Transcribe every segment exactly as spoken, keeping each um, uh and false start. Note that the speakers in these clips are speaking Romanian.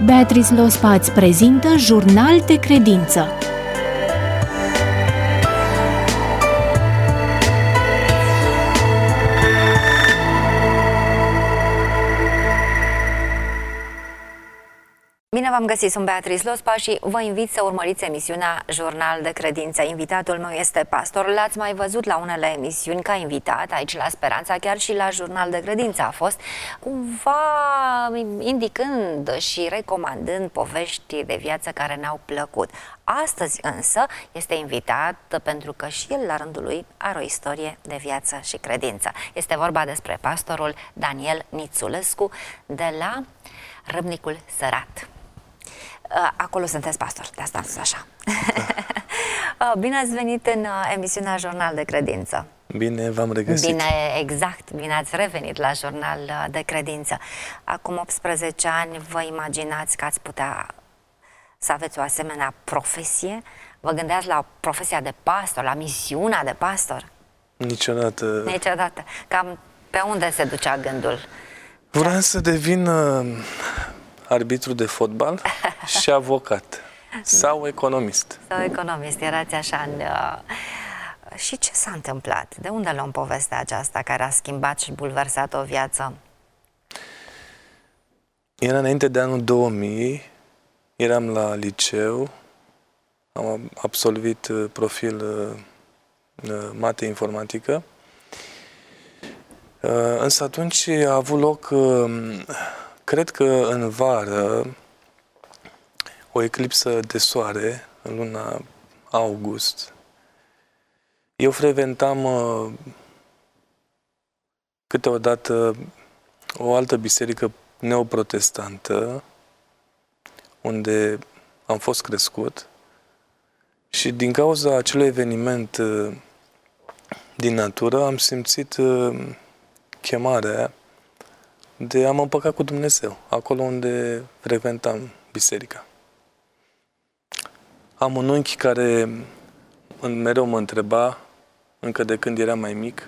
Beatrice Lospa îți prezintă Jurnal de Credință. Bine v-am găsit, sunt Beatrice Lospa și vă invit să urmăriți emisiunea Jurnal de Credință. Invitatul meu este pastor, l-ați mai văzut la unele emisiuni ca invitat, aici la Speranța, chiar și la Jurnal de Credință a fost, cumva indicând și recomandând povești de viață care ne-au plăcut. Astăzi însă este invitat pentru că și el la rândul lui are o istorie de viață și credință. Este vorba despre pastorul Daniel Nițulescu de la Râmnicul Sărat. Acolo sunteți pastor, de asta am spus așa. Bine ați venit în emisiunea Jurnal de Credință. Bine v-am regăsit. Bine, exact, bine ați revenit la Jurnal de Credință. Acum optsprezece ani vă imaginați că ați putea să aveți o asemenea profesie? Vă gândeați la profesia de pastor, la misiunea de pastor? Niciodată. Niciodată. Cam pe unde se ducea gândul? Vreau să devin uh, arbitru de fotbal și avocat. Sau economist. Sau economist, erați așa în... Uh, și ce s-a întâmplat? De unde luăm povestea aceasta care a schimbat și bulversat o viață? Era înainte de anul două mii, eram la liceu, am absolvit uh, profil uh, uh, mate informatică. Uh, însă atunci a avut loc, uh, cred că în vară, o eclipsă de soare, în luna august. Eu frecventam uh, câteodată o altă biserică neoprotestantă, unde am fost crescut, și din cauza acelui eveniment uh, din natură am simțit uh, chemarea de a mă împăca cu Dumnezeu, acolo unde frecventam biserica. Am un unchi care mereu mă întreba, încă de când eram mai mic,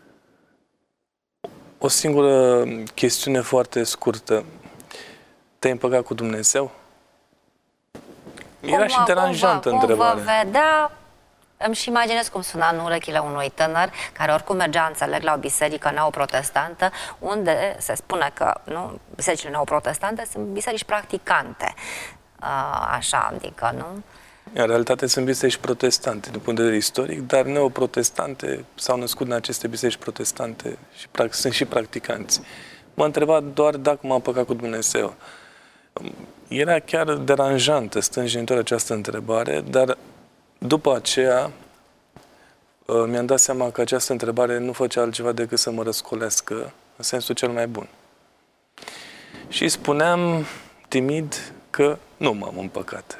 o singură chestiune foarte scurtă: te-ai împăcat cu Dumnezeu? Era cum, și deranjantă întrebarea. Cum vă vedea, îmi și imaginez cum suna în urechile unui tânăr care oricum mergea, înțeleg, la o biserică neoprotestantă, unde se spune că nu, bisericile neoprotestante sunt biserici practicante. Așa, adică, nu? În realitate sunt biserici protestante, din punct de vedere istoric, dar neoprotestante s-au născut în aceste biserici protestante și sunt și practicanți. M-a întrebat doar dacă m-am împăcat cu Dumnezeu. Era chiar deranjantă, stânjenitoare această întrebare, dar după aceea mi-am dat seama că această întrebare nu făcea altceva decât să mă răscolească în sensul cel mai bun. Și spuneam timid că nu m-am împăcat.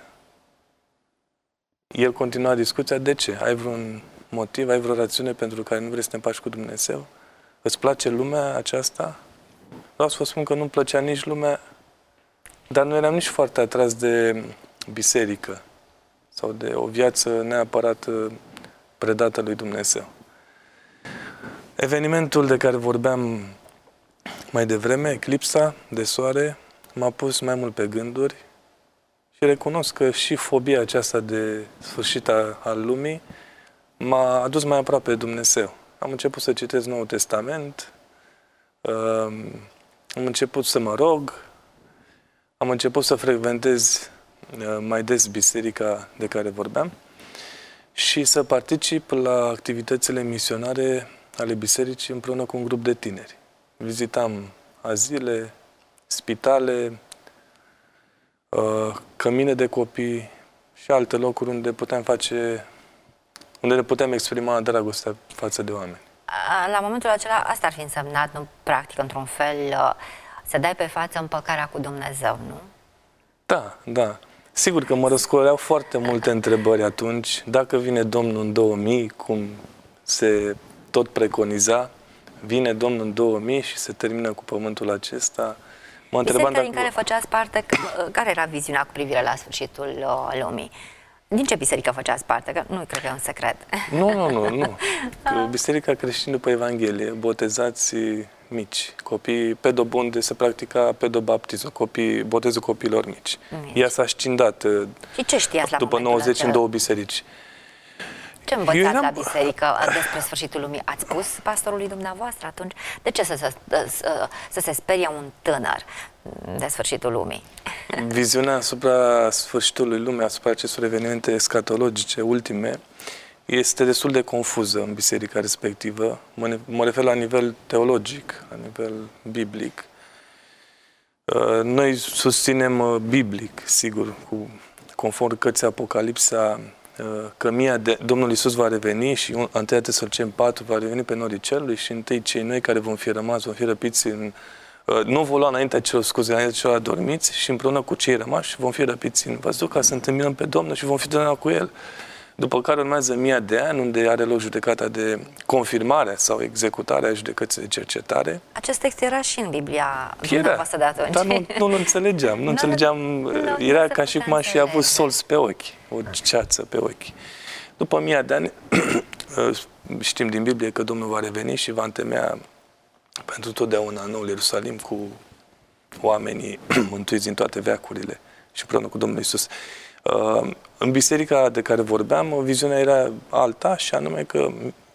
El continua discuția: de ce? Ai vreun motiv, ai vreo rațiune pentru care nu vrei să te împaci cu Dumnezeu? Îți place lumea aceasta? Vreau să vă spun că nu-mi plăcea nici lumea, dar nu eram nici foarte atras de biserică sau de o viață neapărat predată lui Dumnezeu. Evenimentul de care vorbeam mai devreme, eclipsa de soare, m-a pus mai mult pe gânduri și recunosc că și fobia aceasta de sfârșit al lumii m-a adus mai aproape de Dumnezeu. Am început să citesc Noul Testament, am început să mă rog, am început să frecventez mai des biserica de care vorbeam și să particip la activitățile misionare ale bisericii împreună cu un grup de tineri. Vizitam azile, spitale, cămine de copii și alte locuri unde puteam face, unde ne puteam exprima dragostea față de oameni. La momentul acela, asta ar fi însemnat, nu, practic, într-un fel, să dai pe față împăcarea cu Dumnezeu, nu? Da, da. Sigur că mă răscoleau foarte multe întrebări atunci. Dacă vine Domnul în două mii, cum se tot preconiza, vine Domnul în două mii și se termină cu pământul acesta. Biserica din care făceați parte, care era viziunea cu privire la sfârșitul lumii? Din ce biserică făceați parte? Că nu cred că e un secret. Nu, nu, nu. nu. Biserica creștină după Evanghelie, botezați mici, copii, pedo, unde se practica pedobaptizul, copii, botezul copiilor mici. mici. Ea s-a scindat și ce știați la după nouăzeci în două biserici. Ce învățați eram... la biserică despre sfârșitul lumii? Ați spus pastorului dumneavoastră atunci? De ce să, să, să, să se sperie un tânăr de sfârșitul lumii? Viziunea asupra sfârșitului lumii, asupra acestor evenimente escatologice ultime, este destul de confuză în biserica respectivă. Mă, mă refer la nivel teologic, la nivel biblic. Noi susținem biblic, sigur, cu, conform cărții Apocalipsa, că mia de Domnul Iisus va reveni și întâi Tesaloniceneni patru va reveni pe norii cerului și întâi cei noi care vom fi rămas, vom fi răpiți în... Nu vom lua înaintea celor, scuze, înaintea celor adormiți și împreună cu cei rămași vom fi răpiți în văzduh ca să întâlnim pe Domnul și vom fi totdeauna cu El. După care urmează mii de ani, unde are loc judecata de confirmare sau executarea judecății de cercetare. Acest text era și în Biblia dumneavoastră de atunci. Dar nu, nu-l înțelegeam. Nu înțelegeam. Nu, era ca și cum aș fi avut solț pe ochi, o ceață pe ochi. După mii de ani, știm din Biblie că Domnul va reveni și va întemeia pentru totdeauna noul Ierusalim cu oamenii mântuiți din toate veacurile și împreună cu Domnul Iisus. În biserica de care vorbeam, viziunea era alta, și anume că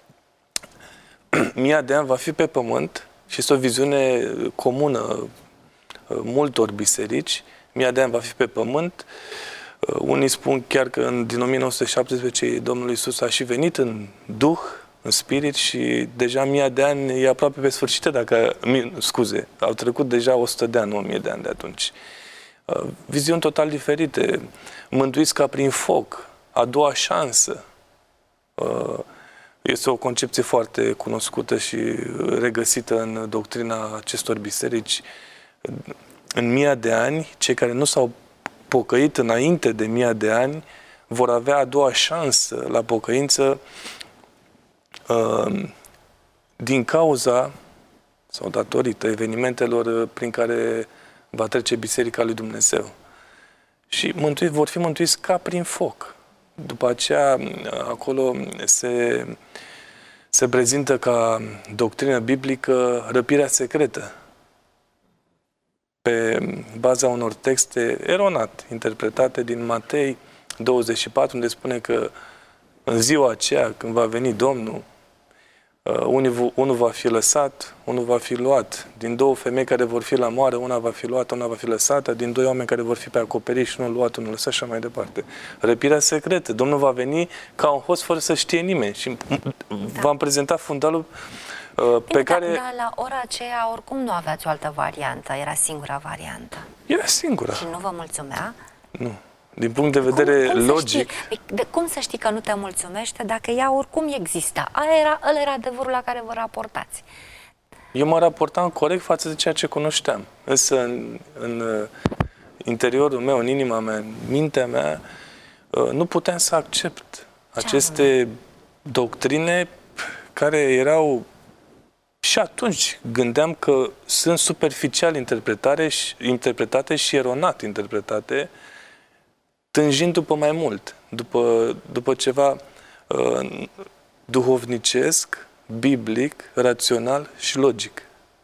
mia de ani va fi pe pământ și este o viziune comună multor biserici. Mia de ani va fi pe pământ. Unii spun chiar că în, din o mie nouă sute șaptesprezece Domnul Iisus a și venit în Duh, în Spirit, și deja mia de ani e aproape pe sfârșit, dacă, scuze, au trecut deja o sută de ani, nu o mie de ani de atunci. Viziuni total diferite, mântuiți ca prin foc, a doua șansă. Este o concepție foarte cunoscută și regăsită în doctrina acestor biserici. În mia de ani, cei care nu s-au pocăit înainte de mia de ani vor avea a doua șansă la pocăință din cauza sau datorită evenimentelor prin care va trece Biserica lui Dumnezeu. Și mântuiți, vor fi mântuiți ca prin foc. După aceea, acolo se, se prezintă ca doctrină biblică răpirea secretă, pe baza unor texte eronat interpretate din Matei douăzeci și patru, unde spune că în ziua aceea, când va veni Domnul, unul, unul va fi lăsat, unul va fi luat. Din două femei care vor fi la moară, una va fi luată, una va fi lăsată. Din doi oameni care vor fi pe acoperiș, unul luat, unul lăsat, și așa mai departe. Răpirea secretă. Domnul va veni ca un host fără să știe nimeni. Și da. v-am prezentat fundalul uh, Bine, pe care... Dar la ora aceea oricum nu aveați o altă variantă. Era singura variantă. Era singura. Și nu vă mulțumea? Nu. Din punct de vedere cum, cum logic... Știi, de cum să știi că nu te mulțumește dacă ea oricum exista? Aia era, ăla era adevărul la care vă raportați. Eu mă raportam corect față de ceea ce cunoșteam. Însă în, în interiorul meu, în inima mea, în mintea mea, nu puteam să accept aceste doctrine care erau... Și atunci gândeam că sunt superficial interpretate și, interpretate și eronat interpretate, tânjind după mai mult, după, după ceva uh, duhovnicesc, biblic, rațional și logic.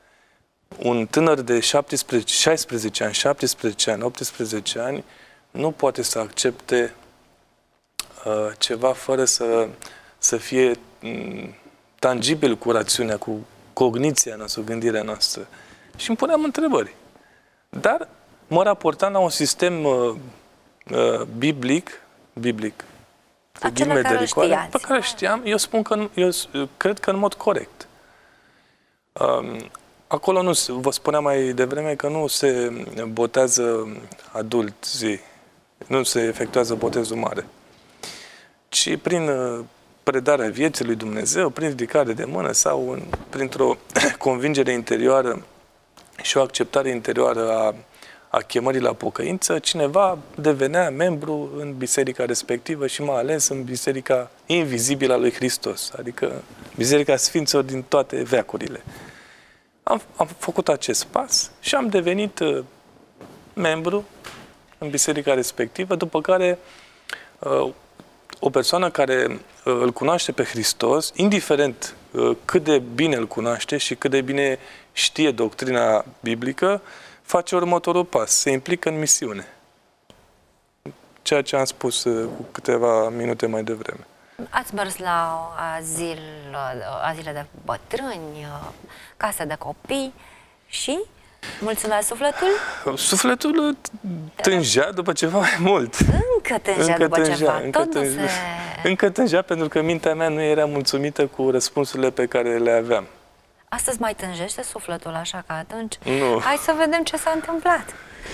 Un tânăr de șaptesprezece, șaisprezece ani, șaptesprezece ani, optsprezece ani nu poate să accepte uh, ceva fără să, să fie um, tangibil cu rațiunea, cu cogniția noastră, gândirea noastră. Și îmi puneam întrebări. Dar mă raportam la un sistem uh, uh, biblic, biblic, Acela care știați. pe care știam. Eu spun că, nu, eu cred că în mod corect. Um, acolo nu, vă spuneam mai devreme că nu se botează adulți, nu se efectuează botezul mare, ci prin uh, predarea vieții lui Dumnezeu, prin ridicare de mână sau în, printr-o convingere interioară și o acceptare interioară a, a chemării la pocăință, cineva devenea membru în biserica respectivă și mai ales în biserica invizibilă a lui Hristos, adică biserica Sfinților din toate veacurile. Am, am făcut acest pas și am devenit uh, membru în biserica respectivă, după care uh, o persoană care îl cunoaște pe Hristos, indiferent cât de bine îl cunoaște și cât de bine știe doctrina biblică, face următorul pas, se implică în misiune. Ceea ce am spus cu câteva minute mai devreme. Ați mers la azil, azile de bătrâni, case de copii și mulțumea sufletul? Sufletul tângea după ceva mai mult. Încă tângea încă după tângea, ceva, încă tot tângea, nu se... Încă tângea pentru că mintea mea nu era mulțumită cu răspunsurile pe care le aveam. Astăzi mai tânjește sufletul așa ca atunci? Nu. Hai să vedem ce s-a întâmplat.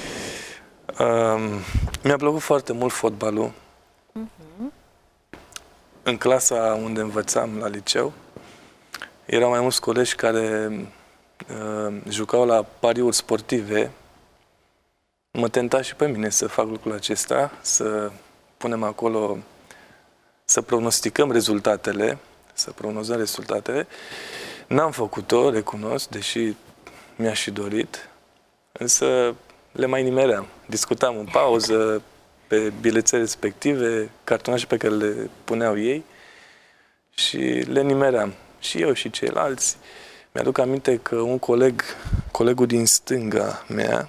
Um, mi-a plăcut foarte mult fotbalul. Uh-huh. În clasa unde învățam la liceu, erau mai mulți colegi care uh, jucau la pariuri sportive. Mă tenta și pe mine să fac lucrul acesta, să punem acolo, să pronosticăm rezultatele, să prognozăm rezultatele. N-am făcut-o, recunosc, deși mi-aș și dorit, însă le mai nimeream. Discutam în pauză pe bilețele respective, cartonașe pe care le puneau ei și le nimeream. Și eu și ceilalți. Mi-aduc aminte că un coleg, colegul din stânga mea,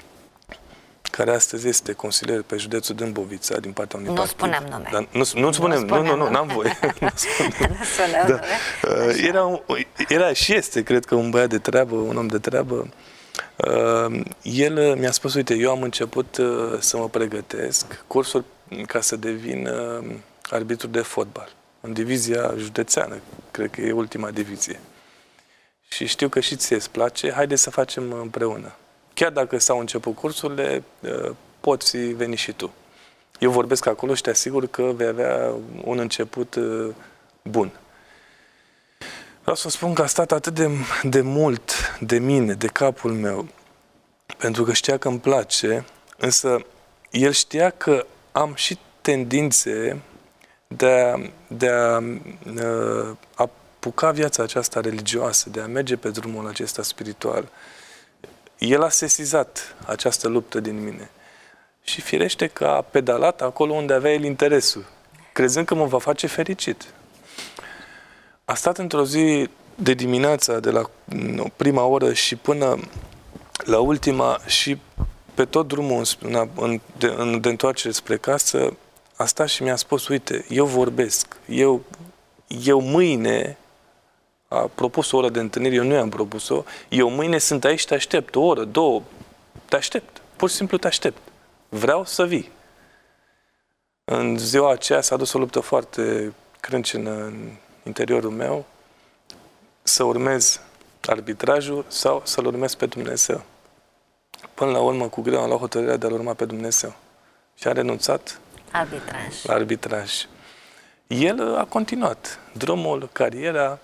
care astăzi este consilier pe județul Dâmbovița, din partea unui partid. Nu spunem nume. Dar nu, nu spunem, nu, nu, nu, n-am voie. Nu spunem da. nume. Era, un, era și este, cred că, un băiat de treabă, un om de treabă. Uh, el mi-a spus, uite, eu am început uh, să mă pregătesc cursul ca să devin uh, arbitru de fotbal în divizia județeană, cred că e ultima divizie. Și știu că și ție îți place, haideți să facem împreună. Chiar dacă s-au început cursurile, uh, poți veni și tu. Eu vorbesc acolo și te asigur că vei avea un început uh, bun. Vreau să spun că a stat atât de, de mult de mine, de capul meu, pentru că știa că îmi place, însă el știa că am și tendințe de a, de a uh, apuca viața aceasta religioasă, de a merge pe drumul acesta spiritual. El a sesizat această luptă din mine și firește că a pedalat acolo unde avea el interesul, crezând că mă va face fericit. A stat într-o zi de dimineața, de la prima oră și până la ultima și pe tot drumul în, în, de, în, de întoarcere spre casă, a stat și mi-a spus, uite, eu vorbesc, eu, eu mâine, a propus o oră de întâlnire, eu nu i-am propus-o, eu mâine sunt aici, te aștept, o oră, două, te aștept, pur și simplu te aștept. Vreau să vii. În ziua aceea s-a dus o luptă foarte crâncenă în interiorul meu, să urmez arbitrajul sau să-L urmez pe Dumnezeu. Până la urmă, cu greu am luat hotărârea de a-L urma pe Dumnezeu. Și a renunțat arbitraj. la arbitraj. El a continuat drumul, cariera.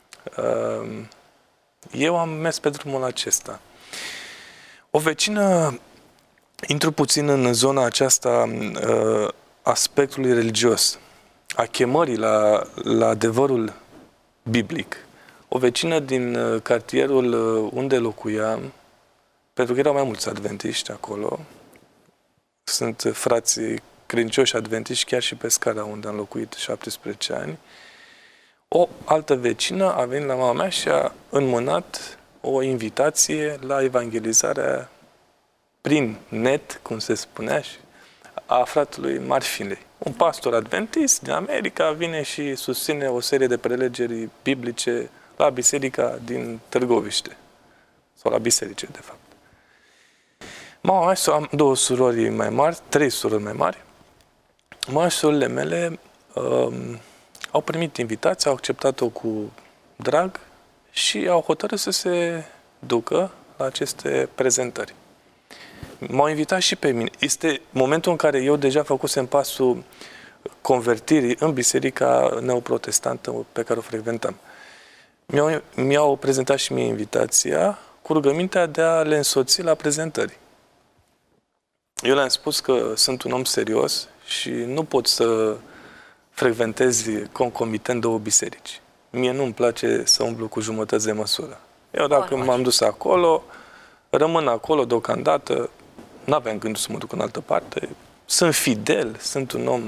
Eu am mers pe drumul acesta. O vecină, intru puțin în zona aceasta aspectului religios, a chemării la, la adevărul biblic. O vecină din cartierul unde locuiam, pentru că erau mai mulți adventiști acolo, sunt frații credincioși adventiști chiar și pe scara unde am locuit șaptesprezece ani, o altă vecină a venit la mama mea și a înmânat o invitație la evangelizarea prin net, cum se spunea, a fratului Marfinley. Un pastor adventist din America vine și susține o serie de prelegeri biblice la biserica din Târgoviște. Sau la biserice, de fapt. Mama mea, am două surori mai mari, trei surori mai mari. Mama și surorile mele um, au primit invitația, au acceptat-o cu drag și au hotărât să se ducă la aceste prezentări. M-au invitat și pe mine. Este momentul în care eu deja făcusem pasul convertirii în biserica neoprotestantă pe care o frecventam. Mi-au, mi-au prezentat și mie invitația cu rugămintea de a le însoți la prezentări. Eu le-am spus că sunt un om serios și nu pot să frecventez concomitent două biserici. Mie nu-mi place să umblu cu jumătăți de măsură. Eu dacă m-am dus acolo, rămân acolo deocamdată, n-aveam gândul să mă duc în altă parte. Sunt fidel, sunt un om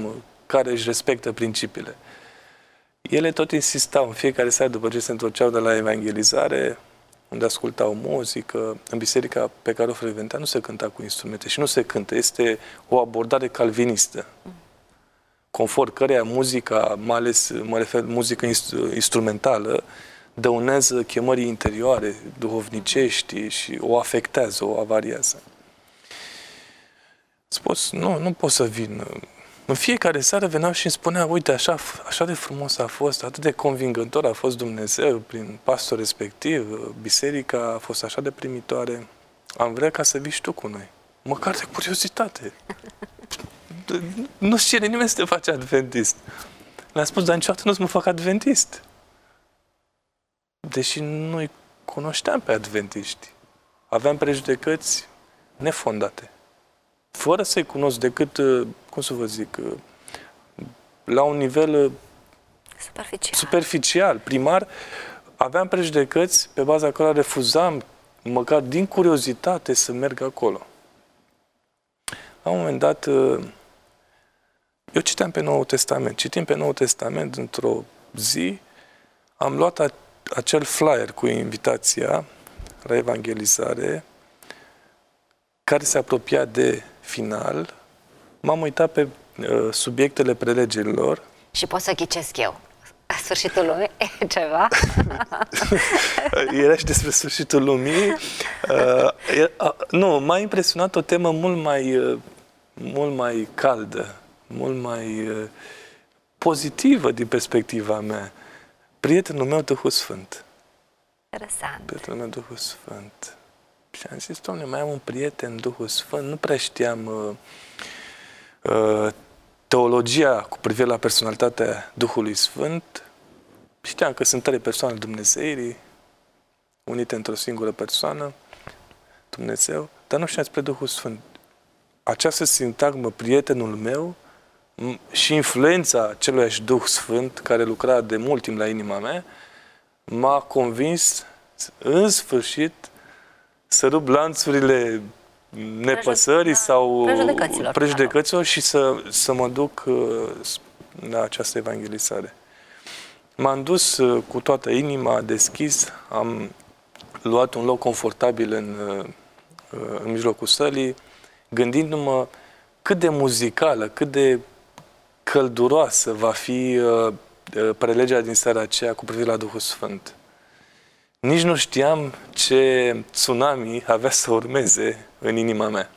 care își respectă principiile. Ele tot insistau în fiecare seară după ce se întorceau de la evangelizare, unde ascultau muzică. În biserica pe care o frecventea nu se cânta cu instrumente și nu se cântă. Este o abordare calvinistă, conform căreia muzica, mai ales mă refer muzică instrumentală, dăunează chemării interioare, duhovnicești și o afectează, o avariază. Spus, nu, nu pot să vin. În fiecare seară veneau și îmi spunea, uite, așa, așa de frumos a fost, atât de convingător a fost Dumnezeu prin pastor respectiv, biserica a fost așa de primitoare, am vrea ca să vii și tu cu noi. Măcar de curiozitate. Nu-ți cere nimeni să te faci adventist. Le-am spus, dar niciodată nu-ți mă fac adventist. Deși nu-i cunoșteam pe adventiști. Aveam prejudecăți nefondate. Fără să-i cunosc decât, cum să vă zic, la un nivel superficial, superficial primar, aveam prejudecăți pe baza cărora refuzam, măcar din curiozitate, să merg acolo. La un moment dat, eu citeam pe Noul Testament. Citim pe Noul Testament, într-o zi, am luat acel flyer cu invitația la evangelizare, care se apropia de final, m-am uitat pe uh, subiectele prelegerilor. Și pot să ghicesc eu. Sfârșitul lumii? Ceva? Era și despre sfârșitul lumii. Uh, uh, nu, m-a impresionat o temă mult mai, uh, mult mai caldă, mult mai uh, pozitivă din perspectiva mea. Prietenul meu, Duhul Sfânt. Interesant. Prietenul meu, Duhul Sfânt. Și am zis, Doamne, mai am un prieten, Duhul Sfânt, nu prea știam uh, uh, teologia cu privire la personalitatea Duhului Sfânt. Știam că sunt trei persoane Dumnezeirii, unite într-o singură persoană, Dumnezeu, dar nu știam despre Duhul Sfânt. Această sintagmă, prietenul meu, și influența celuiași Duh Sfânt, care lucra de mult timp la inima mea, m-a convins, în sfârșit, să rup lanțurile nepăsării sau prejudecăților, prejudecăților și să, să mă duc uh, la această evangelizare. M-am dus uh, cu toată inima, deschis, am luat un loc confortabil în, uh, în mijlocul sălii, gândindu-mă cât de muzicală, cât de călduroasă va fi uh, prelegerea din seara aceea cu privire la Duhul Sfânt. Nici nu știam ce tsunami avea să urmeze în inima mea.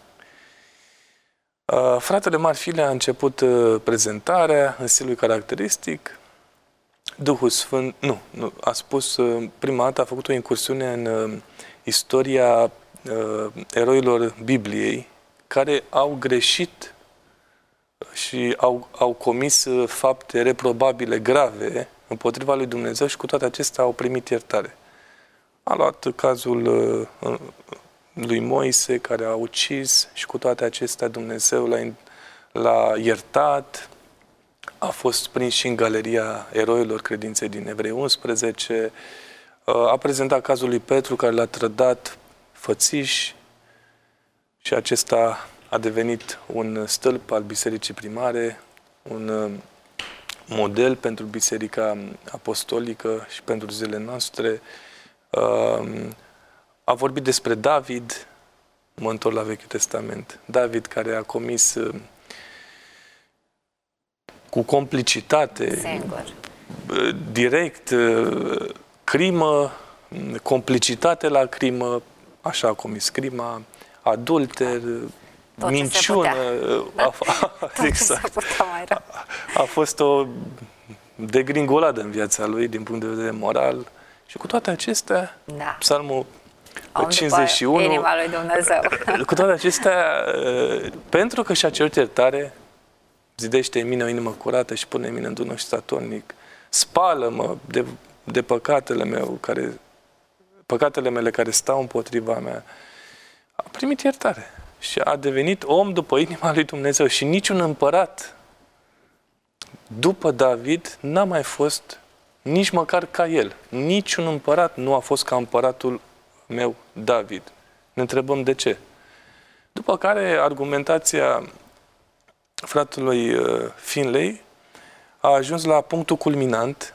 Uh, fratele Marfile a început uh, prezentarea în stilul caracteristic. Duhul Sfânt, nu, nu a spus, uh, prima dată a făcut o incursiune în uh, istoria uh, eroilor Bibliei care au greșit și au, au comis uh, fapte reprobabile, grave, împotriva lui Dumnezeu și cu toate acestea au primit iertare. A luat cazul uh, lui Moise, care a ucis și cu toate acestea Dumnezeu l-a, l-a iertat. A fost prins și în galeria eroilor credinței din Evrei unsprezece. Uh, a prezentat cazul lui Petru, care l-a trădat fățiș și acesta a devenit un stâlp al bisericii primare, un uh, model pentru biserica apostolică și pentru zilele noastre. Uh, a vorbit despre David, mă întorc la Vechiul Testament, David care a comis uh, cu complicitate, Singur. Uh, direct, uh, crimă, complicitate la crimă, așa a comis crima, adulter, tot minciună, a, a, exact. A, a fost o degringoladă în viața lui din punct de vedere moral și cu toate acestea, da. Psalmul Om cincizeci și unu, inima lui Dumnezeu. Cu toate acestea, pentru că și-a cerut iertare, zidește în mine o inimă curată și pune în mine un duh statornic, spală-mă de, de păcatele meu, care, păcatele mele care stau împotriva mea, a primit iertare. Și a devenit om după inima lui Dumnezeu. Și niciun împărat după David n-a mai fost nici măcar ca el. Niciun împărat nu a fost ca împăratul meu, David. Ne întrebăm de ce. După care argumentația fratelui uh, Finlay a ajuns la punctul culminant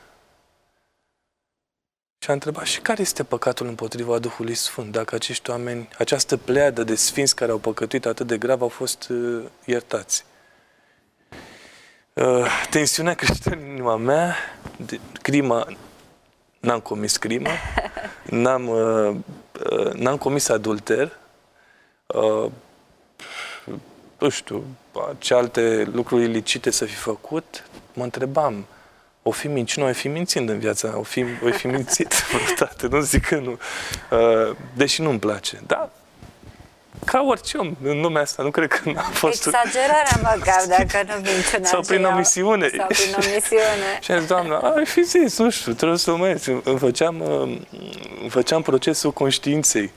și a întrebat: și care este păcatul împotriva Duhului Sfânt? Dacă acești oameni, această pleadă de sfinți care au păcătuit atât de grav, au fost uh, iertați. Uh, tensiunea crește în inima mea, de, crima, n-am comis crimă, n-am, uh, uh, n-am comis adulter, uh, nu știu, ce alte lucruri ilicite să fi făcut. Mă întrebam, o fi minciună, o fi mințind în viața, o fi, o fi mințit, frate, nu zic că nu. Uh, deși nu-mi place, dar ca orice om în lumea asta, nu cred că n-a fost... Exagerarea măcar, dacă nu minciuna. Sau prin omisiune. Sau prin omisiune. Și am zis: Doamna, ai fi zis, nu știu, trebuie să mă ies. Îmi făceam, îmi făceam procesul conștiinței.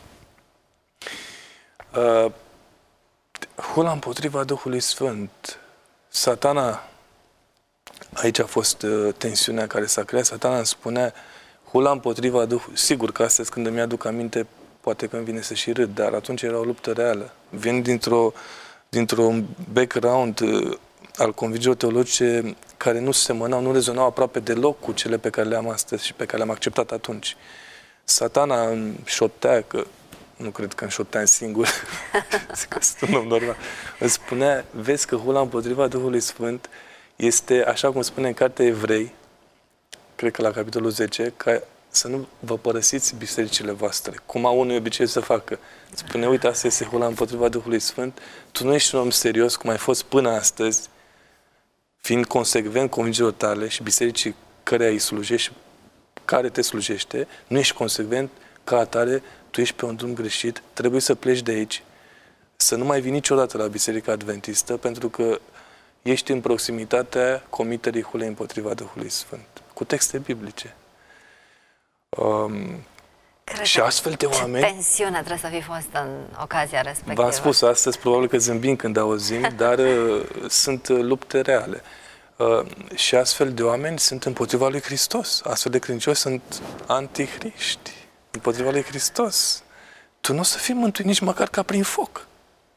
Uh, hula împotriva Duhului Sfânt. Satana, aici a fost uh, tensiunea care s-a creat. Satana îmi spunea: hula împotriva Duhului. Sigur că astăzi, când îmi aduc aminte, poate că îmi vine să și râd, dar atunci era o luptă reală. Vin dintr-o, dintr-un background uh, al convingerilor teologice care nu semănau, nu rezonau aproape deloc cu cele pe care le-am astăzi și pe care le-am acceptat atunci. Satana îmi șoptea, că nu cred că îmi șoptea singur, că sunt un om normal, îmi spunea: vezi că hula împotriva Duhului Sfânt este, așa cum spune în cartea Evrei, cred că la capitolul zece, că să nu vă părăsiți bisericile voastre, cum au unui obicei să facă. Spune: uite, asta este hula împotriva Duhului Sfânt, tu nu ești un om serios cum ai fost până astăzi, fiind consecvent convingerilor tale și bisericii care îi slujești, care te slujește, nu ești consecvent, ca atare, tu ești pe un drum greșit, trebuie să pleci de aici, să nu mai vii niciodată la Biserica Adventistă, pentru că ești în proximitatea comiterii hulei împotriva Duhului Sfânt, cu texte biblice. Um, și astfel de oameni... Ce tensiune trebuie să fi fost în ocazia respectivă. V-am spus astăzi, probabil că zâmbim când auzim, dar uh, sunt uh, lupte reale. Uh, și astfel de oameni sunt împotriva lui Hristos. Astfel de credincioși sunt antihriști, împotriva lui Hristos. Tu nu o să fii mântuit nici măcar ca prin foc.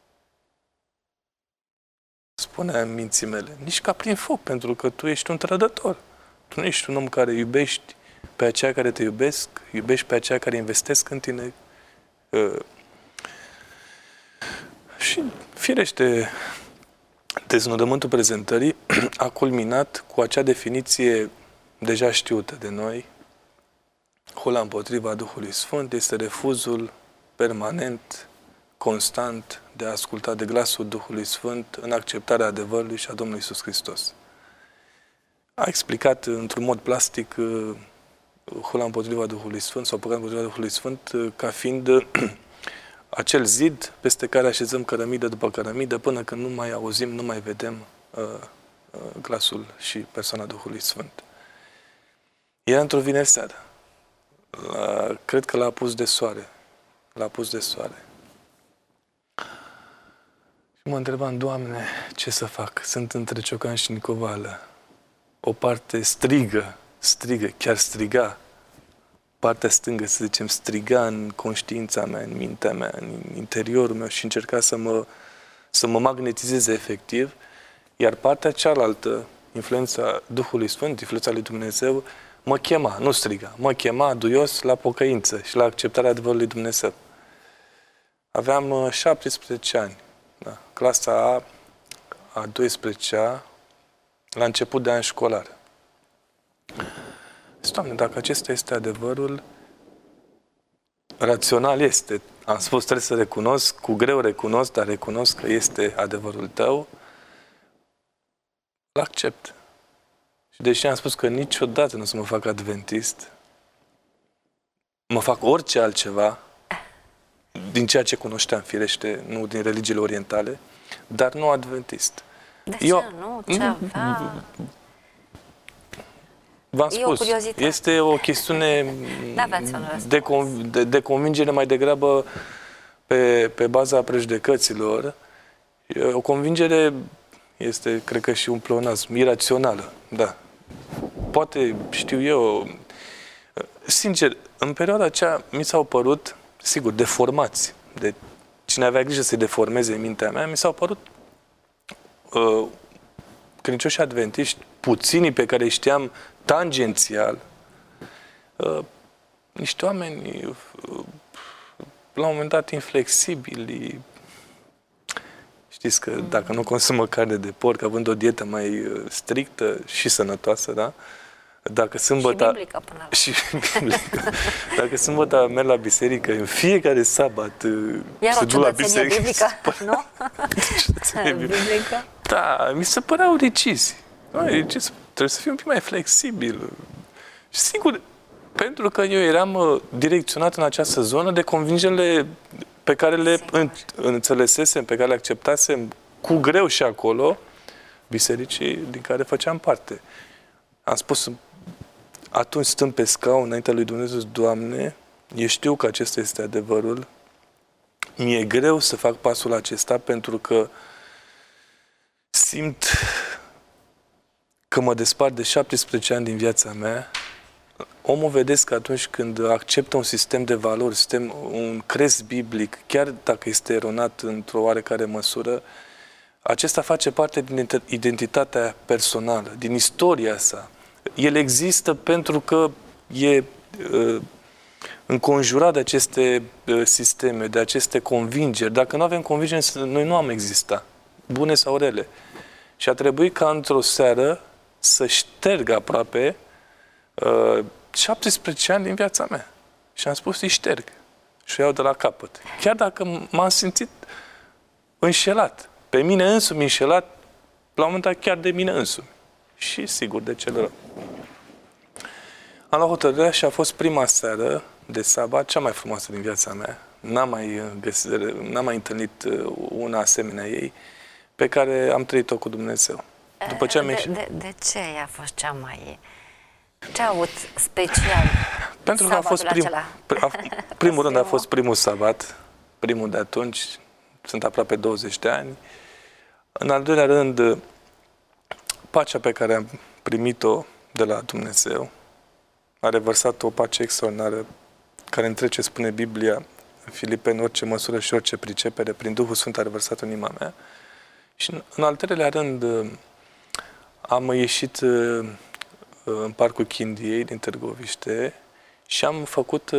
Spunea în minții mele, nici ca prin foc, pentru că tu ești un trădător. Tu nu ești un om care iubești pe aceia care te iubesc, iubești pe aceia care investesc în tine. Uh, și, firește, deznodământul prezentării a culminat cu acea definiție deja știută de noi. Hula împotriva Duhului Sfânt este refuzul permanent, constant, de a asculta de glasul Duhului Sfânt în acceptarea adevărului și a Domnului Iisus Hristos. A explicat într-un mod plastic hula împotriva Duhului Sfânt sau păcatul împotriva Duhului Sfânt ca fiind acel zid peste care așezăm cărămidă după cărămidă până când nu mai auzim, nu mai vedem uh, uh, glasul și persoana Duhului Sfânt. Era într-o vineri seară. La, cred că l-a pus de soare. L-a pus de soare. Și mă întrebam: Doamne, ce să fac? Sunt între Ciocan și Nicovală. O parte strigă, strigă, chiar striga. Partea stângă, să zicem, striga în conștiința mea, în mintea mea, în interiorul meu și încerca să mă, să mă magnetizeze efectiv. Iar partea cealaltă, influența Duhului Sfânt, influența lui Dumnezeu, mă chema, nu striga, mă chema duios la pocăință și la acceptarea adevărului Dumnezeu. Aveam șaptesprezece ani, da, clasa a, a douăsprezecea, la început de an școlar. Doamne, dacă acesta este adevărul, rațional este. Am spus, trebuie să recunosc, cu greu recunosc, dar recunosc că este adevărul tău, l-accept. Și deși am spus că niciodată nu o să mă fac adventist, mă fac orice altceva, din ceea ce cunoșteam, firește, nu din religiile orientale, dar nu adventist. De Eu, ce nu? Ce avea? V-am spus, o este o chestiune de, de, de convingere mai degrabă pe, pe baza prejudecăților. O convingere este, cred că și un pleonasm, irațională. Da. Poate, știu eu, sincer, în perioada aceea mi s-au părut, sigur, deformați. De cine avea grijă să-i deformeze mintea mea, mi s-au părut uh, credincioși adventiști, puținii pe care îi știam tangențial, uh, niște oameni uh, la un moment dat inflexibili. Știți că dacă nu consumă carne de porc, având o dietă mai uh, strictă și sănătoasă, da? Dacă sâmbătă, și biblică până la și biblică. Dacă sâmbătă merg la biserică, în fiecare sabat Iar se o duc la biserică. biblică, nu? Biblică? Da, mi se păreau recizi. Recizi. Trebuie să fii un pic mai flexibil. Și sigur, pentru că eu eram direcționat în această zonă de convingerile pe care le în, înțelesesem, pe care le acceptasem cu greu și acolo, bisericii din care făceam parte. Am spus atunci, stând pe scaun înaintea lui Dumnezeu, Doamne, eu știu că acesta este adevărul, mi-e greu să fac pasul acesta pentru că simt că mă despart de șaptesprezece ani din viața mea. Omul vedeți că atunci când acceptă un sistem de valori, sistem, un crez biblic, chiar dacă este eronat într-o oarecare măsură, acesta face parte din identitatea personală, din istoria sa. El există pentru că e uh, înconjurat de aceste uh, sisteme, de aceste convingeri. Dacă nu avem convingeri, noi nu am existat, bune sau rele. Și a trebuit ca într-o seară să șterg aproape uh, șaptesprezece ani din viața mea. Și am spus, îi șterg. Și o iau de la capăt. Chiar dacă m-am simțit înșelat, pe mine însumi înșelat, la un moment dat chiar de mine însumi. Și sigur de celălalt. Am luat hotărârea și a fost prima seară de sabat, cea mai frumoasă din viața mea. N-am mai, găsit, n-am mai întâlnit una asemenea ei, pe care am trăit-o cu Dumnezeu. După ce am de, ieșit... de, de ce a fost cea mai... Ce a avut special? Pentru că a fost prim, a, primul rând a fost primul sabat, primul de atunci, sunt aproape douăzeci de ani. În al doilea rând, pacea pe care am primit-o de la Dumnezeu a revărsat o pace extraordinară care întrece, spune Biblia, în Filipeni, orice măsură și orice pricepere, prin Duhul Sfânt a revărsat în inima mea. Și în, în al treilea rând, am ieșit în Parcul Chindiei din Târgoviște și am făcut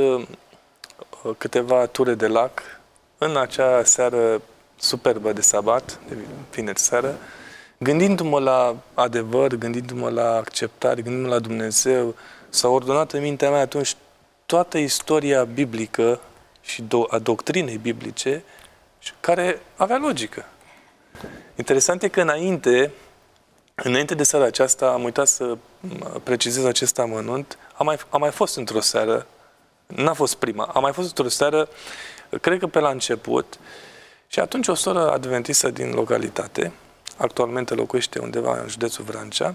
câteva ture de lac în acea seară superbă de sabat, de vineri seară, gândindu-mă la adevăr, gândindu-mă la acceptare, gândindu-mă la Dumnezeu, s-a ordonat în mintea mea atunci toată istoria biblică și a doctrinei biblice care avea logică. Interesant e că înainte, înainte de seara aceasta, am uitat să precizez acest amănunt, am mai, am mai fost într-o seară, n-a fost prima, am mai fost într-o seară, cred că pe la început, și atunci o soră adventistă din localitate, actualmente locuiește undeva în județul Vrancea,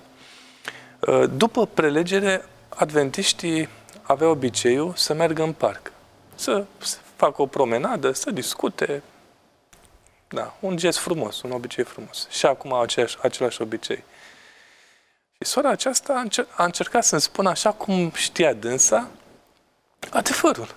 după prelegere, adventiștii aveau obiceiul să meargă în parc, să facă o promenadă, să discute. Da, un gest frumos, un obicei frumos. Și acum au aceeași, același obicei. Și sora aceasta a, încer- a încercat să-mi spună, așa cum știa dânsa, adevărul.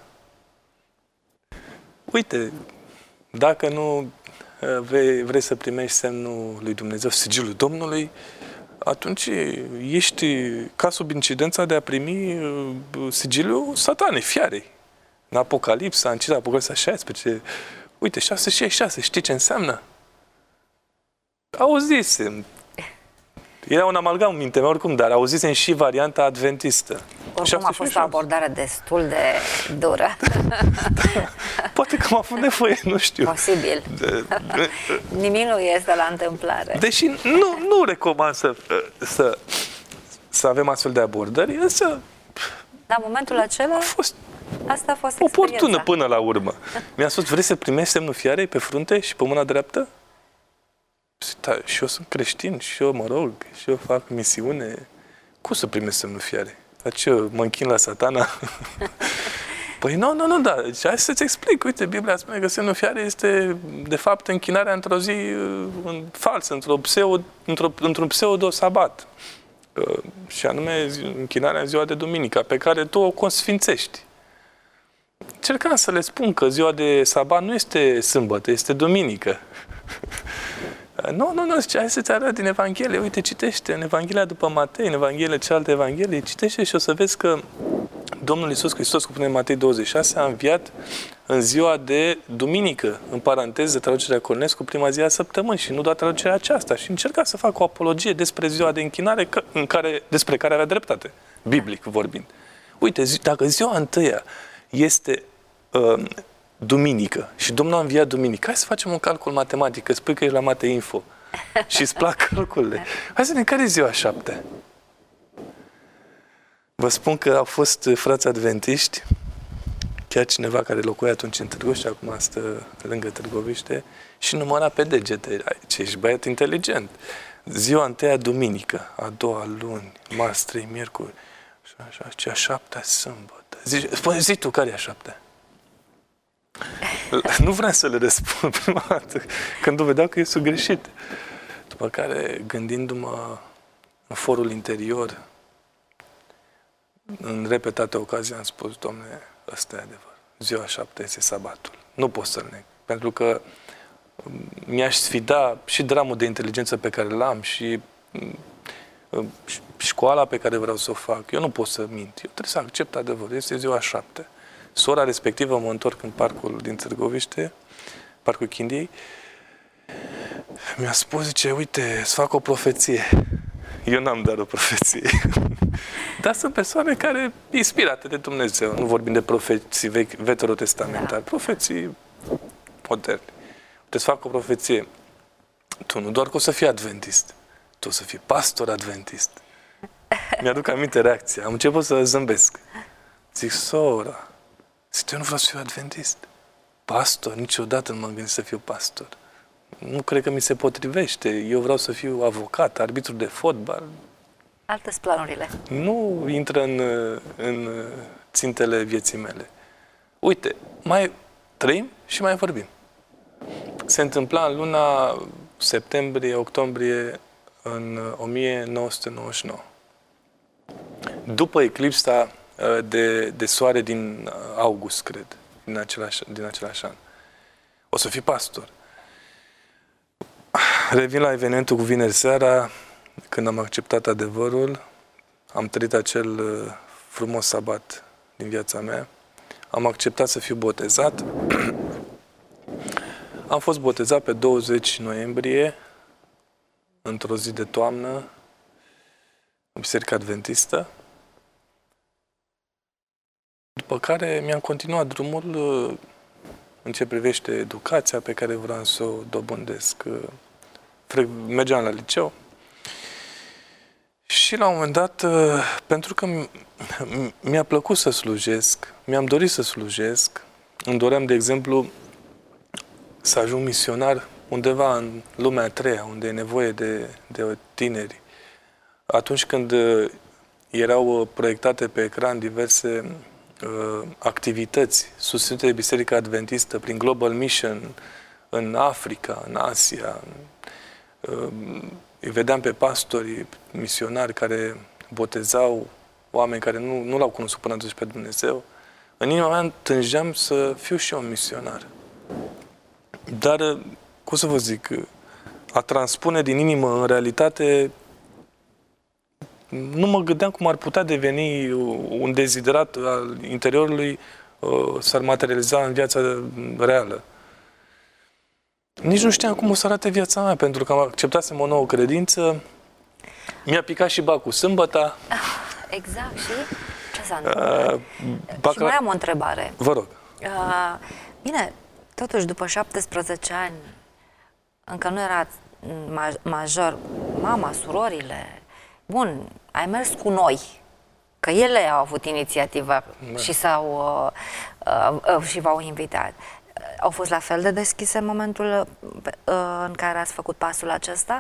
Uite, dacă nu vrei, vrei să primești semnul lui Dumnezeu, sigilul Domnului, atunci ești ca sub incidența de a primi sigiliul satanei, fiarei. În Apocalipsa, în Cita Apocalipsa șaisprezece, uite, șase și șase, știi ce înseamnă? Auzisem. Era un amalgam în mintea mea oricum, dar auzisem și varianta adventistă. Oricum a fost o abordare destul de dură. Da. Poate că am avut nevoie, nu știu. Posibil. De, de, Nimic nu este la întâmplare. Deși nu, nu recomand să, să, să avem astfel de abordări, însă... La momentul acela... A fost Asta a fost oportună până la urmă. Mi-a spus, vrei să primești semnul fiarei pe frunte și pe mâna dreaptă? Da, și eu sunt creștin, și eu mă rog, și eu fac misiune. Cum să primesc semnul fiarei? Dar ce, mă închin la satana? Păi nu, nu, nu, da. Deci, hai să-ți explic. Uite, Biblia spune că semnul fiarei este, de fapt, închinarea într-o zi în falsă, într-o pseudo, într-o, într-un pseudo-sabat. Uh, și anume închinarea în ziua de duminică, pe care tu o consfințești. Încercam să le spun că ziua de sabat nu este sâmbătă, este duminică. Nu, nu, nu, hai să-ți arăt din Evanghelie. Uite, citește în Evanghelia după Matei, în Evanghelie, cealaltă Evanghelie, citește și o să vezi că Domnul Iisus Hristos, cum spune Matei douăzeci și șase, a înviat în ziua de duminică, în paranteză, traducerea Cornescu, prima zi a săptămânii și nu doar traducerea aceasta. Și încerca să facă o apologie despre ziua de închinare în care, despre care avea dreptate, biblic vorbind. Uite, zi, dacă ziua întâia este uh, duminică și Domnul a înviat duminică, hai să facem un calcul matematic, că spui că ești la Mate Info și îți plac calculele. Hai să ne care e ziua șapte? Vă spun că au fost frați adventiști, chiar cineva care locuia atunci în Târgoviște și acum stă lângă Târgoviște și număra pe degete. Ce ești băiat inteligent. Ziua întâia duminică, a doua luni, marți, trei, miercuri, și așa, cea șaptea sâmbătă. Zici, spune, zi tu, care e a șaptea? Nu vreau să le răspund prima dată, când vedeau că este greșit. După care, gândindu-mă în forul interior, în repetate ocazii am spus, Doamne, ăsta e adevăr. Ziua șapte este sabatul. Nu pot să-l neg. Pentru că mi-aș sfida și dramul de inteligență pe care l-am și școala pe care vreau să o fac. Eu nu pot să mint. Eu trebuie să accept adevărul. Este ziua șapte. Sora respectivă, mă întorc în parcul din Târgoviște, parcul Chindiei, mi-a spus, zice, uite, îți fac o profeție. Eu n-am dar o profeție. Dar sunt persoane care inspirate de Dumnezeu. Nu vorbim de profeții vechi, veterotestamentari, profeții moderni. Uite, îți fac o profeție. Tu nu doar că o să fii adventist, tu o să fii pastor adventist. Mi-aduc aminte reacția. Am început să zâmbesc. Zic, sora, zic, eu nu vreau să fiu adventist. Pastor? Niciodată nu m-am gândit să fiu pastor. Nu cred că mi se potrivește. Eu vreau să fiu avocat, arbitru de fotbal. Altă-s planurile. Nu intră în, în țintele vieții mele. Uite, mai trăim și mai vorbim. Se întâmpla în luna septembrie-octombrie în o mie nouă sute nouăzeci și nouă. După eclipsa de, de soare din august, cred, din același, din același an. O să fii pastor. Revin la evenimentul cu vineri seara, când am acceptat adevărul, am trăit acel frumos sabat din viața mea, am acceptat să fiu botezat. Am fost botezat pe douăzeci noiembrie, într-o zi de toamnă, în Biserica Adventistă, după care mi-am continuat drumul în ce privește educația pe care vreau să o dobândesc. Mergeam la liceu și la un moment dat, pentru că mi-a plăcut să slujesc, mi-am dorit să slujesc, îmi doream, de exemplu, să ajung misionar undeva în lumea a treia, unde e nevoie de, de tineri. Atunci când erau proiectate pe ecran diverse uh, activități susținute de Biserica Adventistă prin Global Mission în Africa, în Asia, uh, îi vedeam pe pastori, misionari care botezau oameni care nu, nu l-au cunoscut până atunci pe Dumnezeu. În inima mea tângeam să fiu și eu un misionar. Dar, cum să vă zic, a transpune din inimă în realitate, nu mă gândeam cum ar putea deveni un deziderat al interiorului, s-ar materializa în viața reală. Nici nu știam cum o să arate viața mea, pentru că am acceptasem o nouă credință, mi-a picat și bacul sâmbăta. Exact, și ce s-a întâmplat? Uh, bacla... Și mai am o întrebare. Vă rog. Uh, bine, totuși, după șaptesprezece ani, încă nu era major, mama, surorile, bun, ai mers cu noi, că ele au avut inițiativa da. și s-au uh, uh, și v-au invitat. Au fost la fel de deschise în momentul uh, în care ați făcut pasul acesta?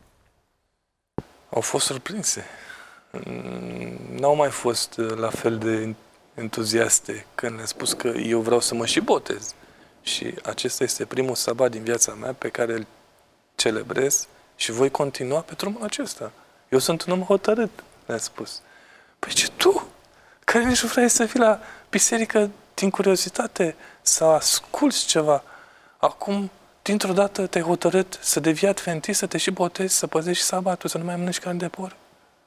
Au fost surprinse. N-au mai fost la fel de entuziaste când le-am spus că eu vreau să mă și botez. Și acesta este primul sabat din viața mea pe care îl celebrez și voi continua pe drumul acesta. Eu sunt un om hotărât, le-a spus. Păi ce tu, care nici nu vrei să fii la biserică din curiozitate, să asculți ceva, acum dintr-o dată te-ai hotărât să devii adventist, să te și botezi, să păzești sabatul, să nu mai mănânci carne de porc? Au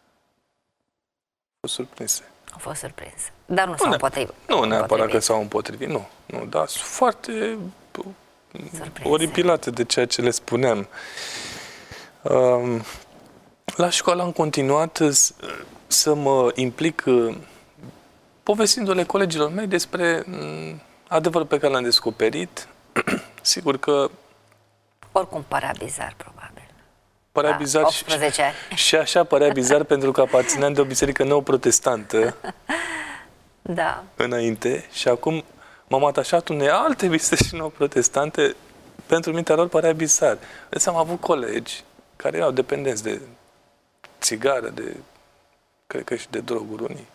fost surprinse. Au fost surprins. Dar nu s-au împotrivit. Nu neapărat că s-au împotrivit, nu. nu dar sunt foarte surprinse, oripilate de ceea ce le spuneam. Um, la școală am continuat să mă implic povestindu-le colegilor mei despre adevărul pe care l-am descoperit. Sigur că... Oricum părea bizar, probabil. Părea da, bizar optsprezece ani. Și, și așa părea bizar pentru că aparțineam de o biserică neoprotestantă da. înainte și acum m-am atașat unei alte biserici neoprotestante. Pentru mintea lor părea bizar. Deci am avut colegi care erau dependenți de țigară, de, cred că și de droguri unii.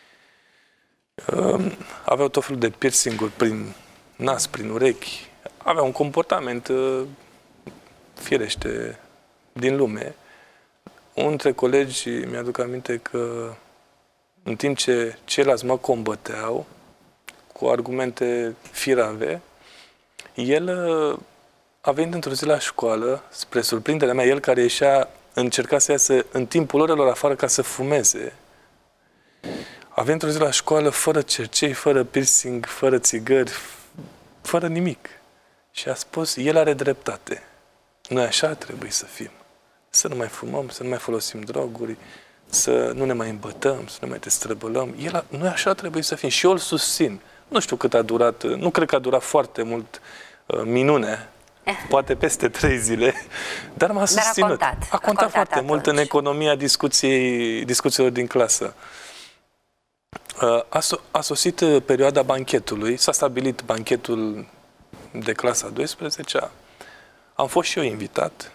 Uh, aveau tot felul de piercing-uri prin nas, prin urechi. Aveau un comportament uh, firește din lume. Unul dintre colegi mi-aduc aminte că în timp ce ceilalți mă combăteau cu argumente firave, el uh, a venit într-o zi la școală, spre surprinderea mea, el care ieșea, încerca să iasă în timpul orelor afară ca să fumeze. A venit într-o zi la școală fără cercei, fără piercing, fără țigări, fără nimic. Și a spus, el are dreptate. Noi așa ar trebui să fim. Să nu mai fumăm, să nu mai folosim droguri, să nu ne mai îmbătăm, să nu mai destrăbălăm. El, noi așa ar trebui să fim. Și eu îl susțin. Nu știu cât a durat, nu cred că a durat foarte mult uh, minune, poate peste trei zile, dar m-a susținut. Dar a contat. A contat, a contat foarte atunci. mult în economia discuției, discuțiilor din clasă. A, so a sosit perioada banchetului, s-a stabilit banchetul de clasa a douăsprezecea. Am fost și eu invitat.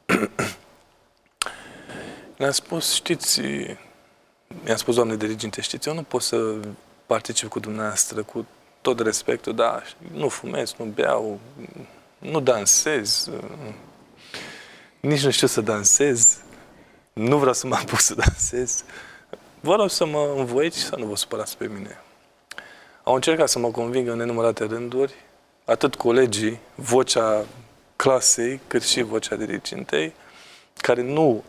Le-am spus, știți, i-am spus, doamne diriginte, știți, eu nu pot să particip cu dumneavoastră, cu tot respectul, da, nu fumez, nu beau, nu dansez, nici nu știu să dansez, nu vreau să mă apuc să dansez. Vă rog să mă învoiți și să nu vă supărați pe mine. Au încercat să mă convingă în nenumărate rânduri, atât colegii, vocea clasei, cât și vocea dirigintei, care nu,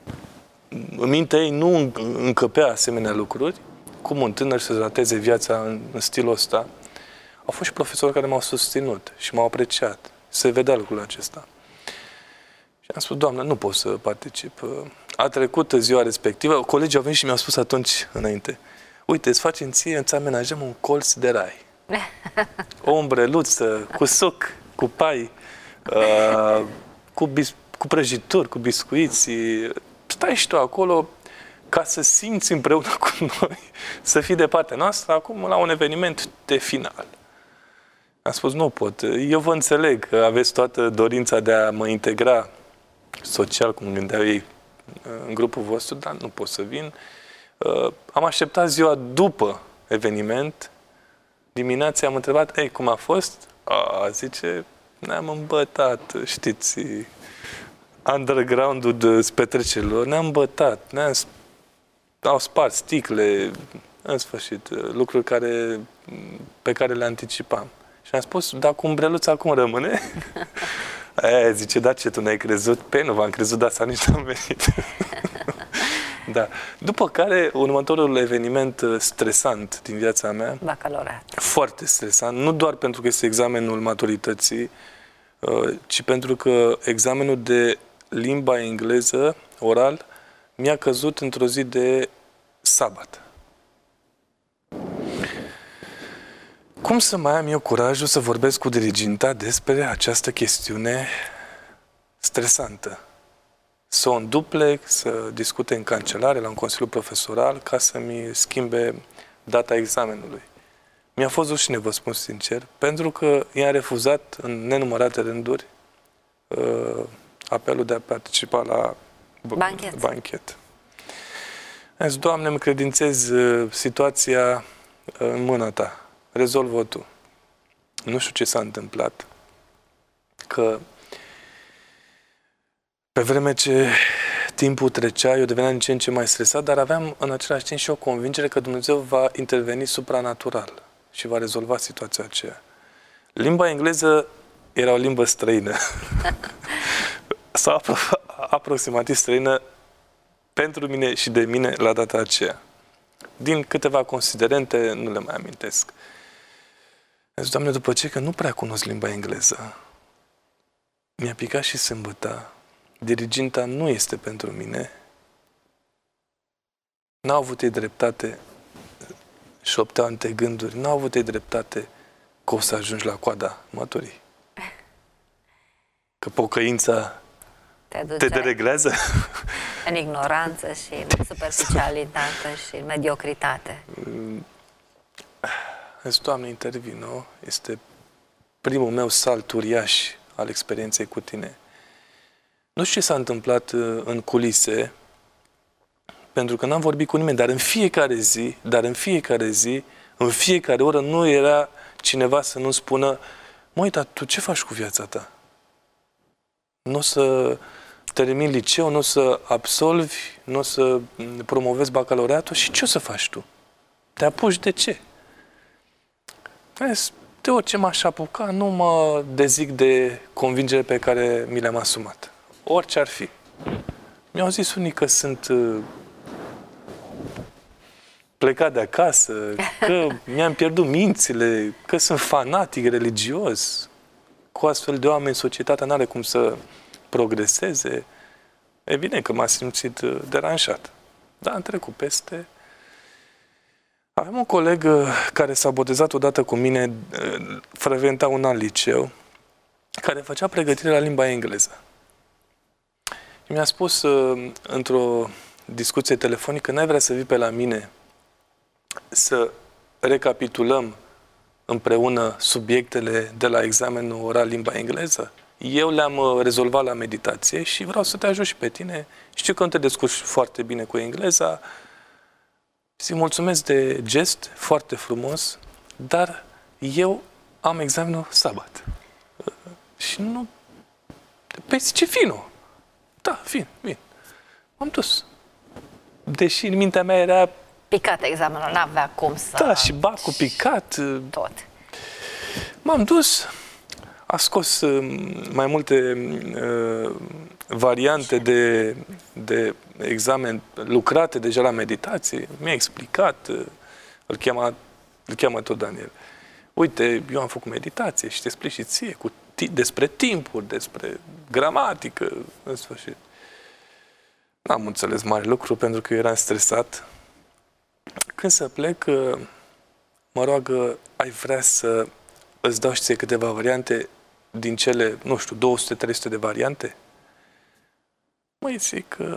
în mintea ei nu încăpea asemenea lucruri, cum un tânăr să rateze viața în, în stilul ăsta. Au fost și profesori care m-au susținut și m-au apreciat. Se vedea lucrul acesta. Și am spus, Doamne, nu pot să particip. A trecut ziua respectivă, colegii au venit și mi-au spus atunci, înainte, uite, îți facem ție, îți amenajăm un colț de rai. O umbreluță, cu suc, cu pai, uh, cu, bis cu prăjituri, cu biscuiți. Stai și tu acolo ca să simți împreună cu noi, să fii de partea noastră, acum la un eveniment de final. Am spus, nu pot. Eu vă înțeleg că aveți toată dorința de a mă integra social, cum gândeau ei, în grupul vostru, dar nu pot să vin. Am așteptat ziua după eveniment. Dimineața am întrebat, ei, cum a fost? A, zice, ne-am îmbătat, știți, underground-ul petrecerilor, ne-am bătat, ne-am au spart sticle, în sfârșit, lucruri care, pe care le anticipam. Și am spus, dar cu umbreluța acum rămâne? Aia zice, da, ce, tu n-ai crezut? Pe nu v-am crezut, dar să nici n-am venit. Da. După care, următorul eveniment stresant din viața mea, bacalaureat. Foarte stresant, nu doar pentru că este examenul maturității, ci pentru că examenul de limba engleză, oral, mi-a căzut într-o zi de sabat. Cum să mai am eu curajul să vorbesc cu diriginta despre această chestiune stresantă? Să o înduplec, să discute în cancelare, la un consiliu profesoral, ca să-mi schimbe data examenului. Mi-a fost rușine, vă spun sincer, pentru că i-am refuzat în nenumărate rânduri uh, apelul de a participa la banchet. banchet. Am zis, Doamne, îmi credințez uh, situația uh, în mâna Ta. Rezolvă Tu. Nu știu ce s-a întâmplat. Că pe vreme ce timpul trecea, eu deveneam din ce în ce mai stresat, dar aveam în același timp și o convingere că Dumnezeu va interveni supranatural și va rezolva situația aceea. Limba engleză era o limbă străină. Sau apro aproximativ străină pentru mine și de mine la data aceea. Din câteva considerente, nu le mai amintesc. Am zis, Doamne, după ce că nu prea cunosc limba engleză, mi-a picat și sâmbăta, diriginta nu este pentru mine, n-au avut ei dreptate, șopteau ante gânduri, n-au avut ei dreptate că o să ajungi la coada măturii. Că pocăința te, te dereglează. În ignoranță și în superficialitate și în mediocritate. Zis, Doamne, intervino, este primul meu salt uriaș al experienței cu tine. Nu știu ce s-a întâmplat în culise, pentru că n-am vorbit cu nimeni, dar în fiecare zi, dar în fiecare zi, în fiecare oră nu era cineva să nu spună, măi, dar tu ce faci cu viața ta? Nu o să termini liceu, nu o să absolvi, nu o să promovezi bacalaureatul și ce o să faci tu? Te apuci de ce? De orice m-aș apuca, nu mă dezic de convingere pe care mi le-am asumat. Orice ar fi. Mi-au zis unii că sunt plecat de acasă, că mi-am pierdut mințile, că sunt fanatic religios. Cu astfel de oameni, societatea n-are cum să progreseze. Evident că m-a simțit deranjat. Dar am trecut peste. Avem un coleg care s-a botezat odată cu mine, frecventa un alt liceu, care făcea pregătire la limba engleză. Și mi-a spus într-o discuție telefonică, n-ai vrea să vii pe la mine să recapitulăm împreună subiectele de la examenul oral limba engleză? Eu le-am rezolvat la meditație și vreau să te ajut și pe tine. Știu că nu te descurci foarte bine cu engleza. Îți mulțumesc de gest, foarte frumos, dar eu am examenul sabat. Și nu... Păi ce vino? Da, vin, vin. M-am dus. Deși în mintea mea era... Picat examenul, n-avea cum să... Da, și bacul picat. Tot. M-am dus, a scos mai multe uh, variante de, de examen lucrate deja la meditație. Mi-a explicat, uh, îl, cheamă, îl cheamă tot Daniel. Uite, eu am făcut meditație și te explic și ție cu despre timpuri, despre gramatică, în sfârșit. N-am înțeles mare lucru pentru că eu eram stresat. Când să plec, mă roagă, ai vrea să îți dau și ție câteva variante din cele, nu știu, două sute trei sute de variante? Măi, zic că,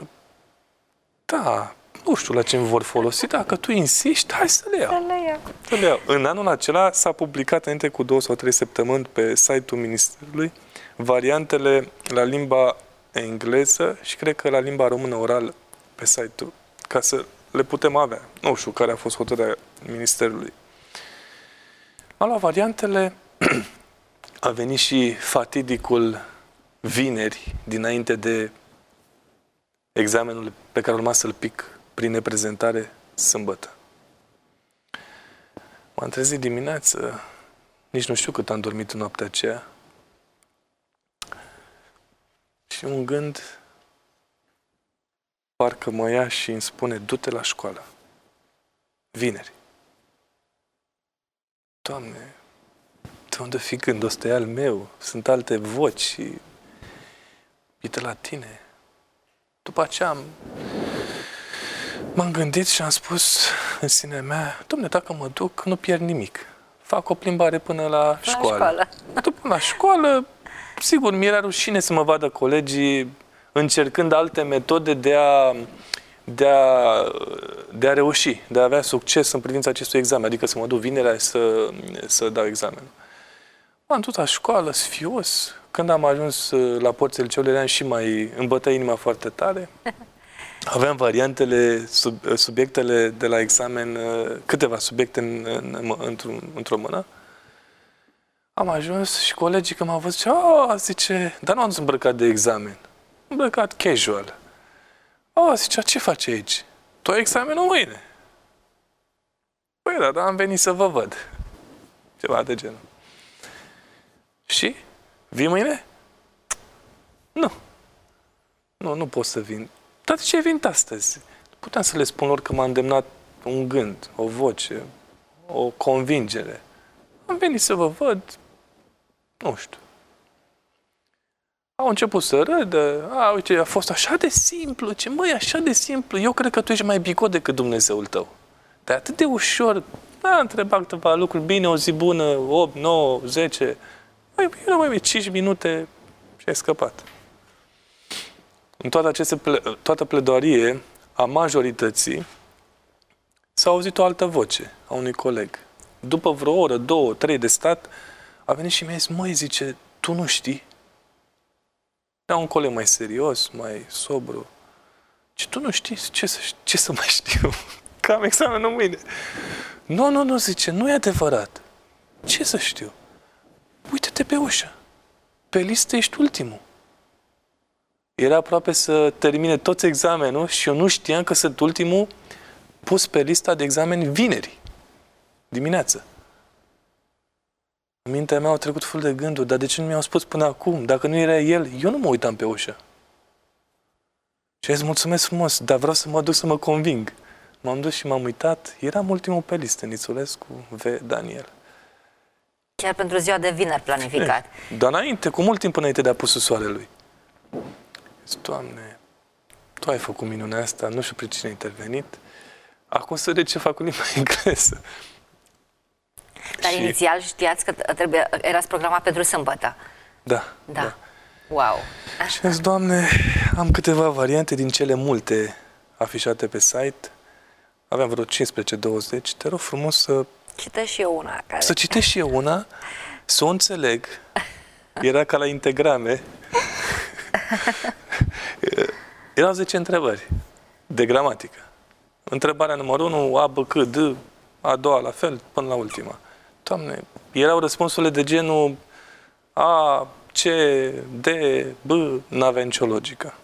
da, nu știu la ce îmi vor folosi, dacă tu insiști, hai să le iau. Să le iau. Să le iau. În anul acela s-a publicat înainte cu două sau trei săptămâni pe site-ul Ministerului variantele la limba engleză și cred că la limba română oral pe site-ul, ca să le putem avea. Nu știu care a fost hotărârea Ministerului. Am luat variantele, a venit și fatidicul vineri, dinainte de examenul pe care urma să-l pic prin neprezentare sâmbătă. M-am trezit dimineață, nici nu știu cât am dormit în noaptea aceea, și un gând parcă mă ia și îmi spune, du-te la școală. Vineri. Doamne, de unde fi gândul ăsta? E al meu. Sunt alte voci și uite la tine. După aceea am... m-am gândit și am spus în sinea mea, Doamne, dacă mă duc, nu pierd nimic. Fac o plimbare până la, la școală. școală. După la școală, sigur, mi-era rușine să mă vadă colegii încercând alte metode de a, de a, de a reuși, de a avea succes în privința acestui examen, adică să mă duc vinerea să, să dau examenul. M-am dus la școală, sfios. Când am ajuns la porțile liceului, eram și mai... îmi bătea inima foarte tare. Aveam variantele, sub, subiectele de la examen, câteva subiecte în, în, într-o, într-o mână. Am ajuns și colegii când m-au văzut, zice, oh, zice, dar nu am îmbrăcat de examen. Îmbrăcat casual. Oh, zicea, ce faci aici? Tu ai examenul mâine. Păi da, dar am venit să vă văd. Ceva de genul. Și Vii mâine? Nu. Nu, nu pot să vin. Dar de ce ai venit astăzi? Puteam să le spun lor că m-a îndemnat un gând, o voce, o convingere. Am venit să vă văd, nu știu. Au început să râdă, a, uite, a fost așa de simplu, ce măi, așa de simplu, eu cred că tu ești mai bicot decât Dumnezeul tău. Dar atât de ușor, a întrebat câteva lucruri, bine, o zi bună, opt, nouă, zece, mai bine, mai bine, cinci minute și ai scăpat. În toată, aceste ple toată pledoarie a majorității s-a auzit o altă voce a unui coleg. După vreo oră, două, trei de stat, a venit și mi-a zis, măi, zice, tu nu știi? Era un coleg mai serios, mai sobru. Ce, tu nu știi? Ce să, ce să mai știu? Că am examenul mâine. Nu, nu, nu, zice, nu e adevărat. Ce să știu? Uite-te pe ușă. Pe listă ești ultimul. Era aproape să termine toți examenul și eu nu știam că sunt ultimul pus pe lista de exameni vineri, dimineață. În mintea mea au trecut ful de gânduri, dar de ce nu mi-au spus până acum? Dacă nu era el, eu nu mă uitam pe ușă. Și îți mulțumesc frumos, dar vreau să mă duc să mă conving. M-am dus și m-am uitat, eram ultimul pe listă, Nițulescu, V. Daniel. Chiar pentru ziua de vineri planificat. E, dar înainte, cu mult timp înainte de apusul soarelui. Zic, Doamne, Tu ai făcut minunea asta, nu știu prin cine a intervenit. Acum să vedem ce fac cu limba engleză. Dar și... inițial știați că trebuie, erați programat pentru sâmbătă. Da, da. da. Wow. Și am zis, Doamne, am câteva variante din cele multe afișate pe site. Aveam vreo cincisprezece douăzeci. Te rog frumos să... Citesc și eu una. Care... Să citesc și eu una, să o înțeleg. Era ca la integrame. Erau zece întrebări de gramatică. Întrebarea numărul unu, A, B, C, D, a doua la fel, până la ultima. Doamne, erau răspunsurile de genul A, C, D, B, n-avea nicio logică.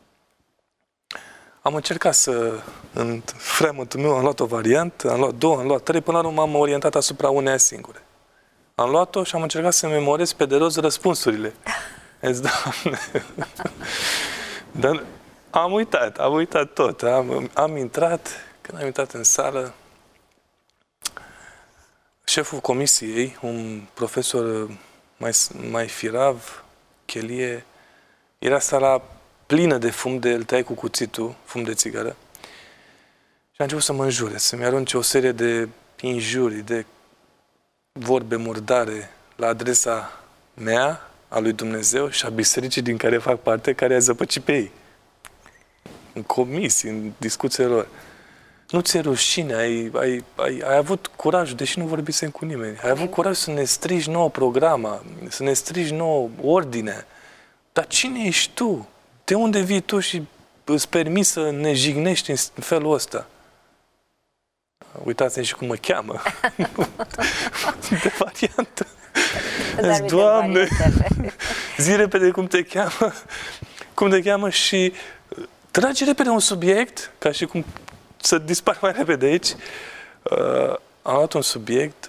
Am încercat să, în fremătul meu, am luat o variantă, am luat două, am luat trei, până la urmă m-am orientat asupra uneia singure. Am luat-o și am încercat să memorez pe de rost răspunsurile. Ești, Doamne... Dar am uitat, am uitat tot. Am, am intrat, când am intrat în sală, șeful comisiei, un profesor mai, mai firav, chelie, era sala plină de fum, de îl tăiai cu cuțitul, fum de țigară. Și a început să mă înjure, să-mi arunce o serie de injurii, de vorbe murdare la adresa mea, a lui Dumnezeu și a bisericii din care fac parte, care a zăpăcit pe ei. În comisii, în discuțiile lor. Nu ți-e rușine, ai, ai, ai, ai avut curajul, deși nu vorbisem cu nimeni, ai avut curajul să ne strigi nouă programa, să ne strigi nouă ordine. Dar cine ești tu? De unde vii tu și îți permiți să ne jignești în felul ăsta? Uitați-ne și cum mă cheamă. De variantă. Dar Doamne, zi repede cum te cheamă, cum te cheamă și trage repede un subiect, ca și cum să dispar mai repede aici. Uh, am luat un subiect.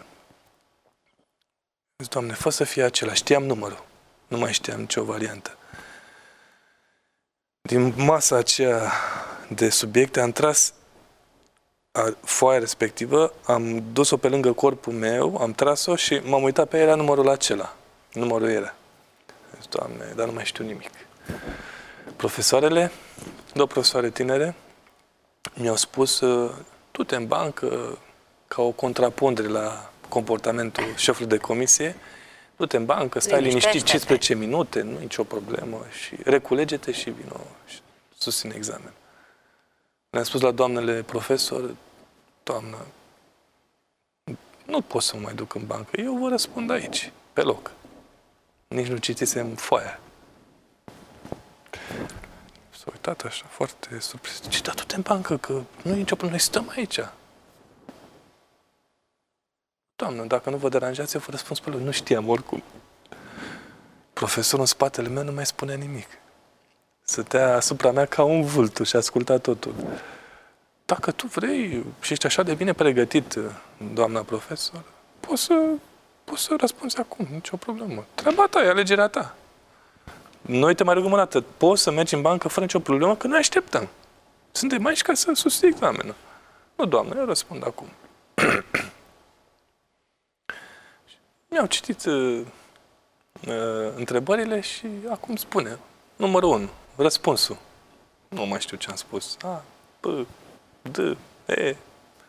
Zic, Doamne, fă să fie acela. Știam numărul. Nu mai știam nicio variantă. Din masa aceea de subiecte am tras foaia respectivă, am dus-o pe lângă corpul meu, am tras-o și m-am uitat pe ea, era numărul acela. Numărul era. Zic, Doamne, dar nu mai știu nimic. Profesoarele, două profesoare tinere, mi-au spus, du-te în bancă ca o contrapondere la comportamentul șefului de comisie, du-te în bancă, stai liniștit cincisprezece minute, nu e nicio problemă și reculege-te și vino și susține examen. Le-am spus la doamnele profesor, Doamnă, nu pot să mă mai duc în bancă, eu vă răspund aici, pe loc. Nici nu citisem foaia. S-a uitat așa, foarte surprins. Ce, da, du-te în bancă, că nu e nicio problemă, noi stăm aici. Doamnă, dacă nu vă deranjați, eu vă răspund pe loc. Nu știam oricum. Profesorul în spatele meu nu mai spunea nimic. Stătea asupra mea ca un vultu și asculta totul. Dacă tu vrei și ești așa de bine pregătit, doamna profesor, poți să poți să răspunzi acum, nicio problemă. Treaba ta, e alegerea ta. Noi te mai rugăm o dată, poți să mergi în bancă fără nicio problemă, că noi așteptăm. Suntem aici ca să susții examenul. Nu, doamnă, eu răspund acum. Mi-au citit uh, uh, întrebările și acum spune. Numărul unu, răspunsul. Nu mai știu ce am spus. A, P, D, E.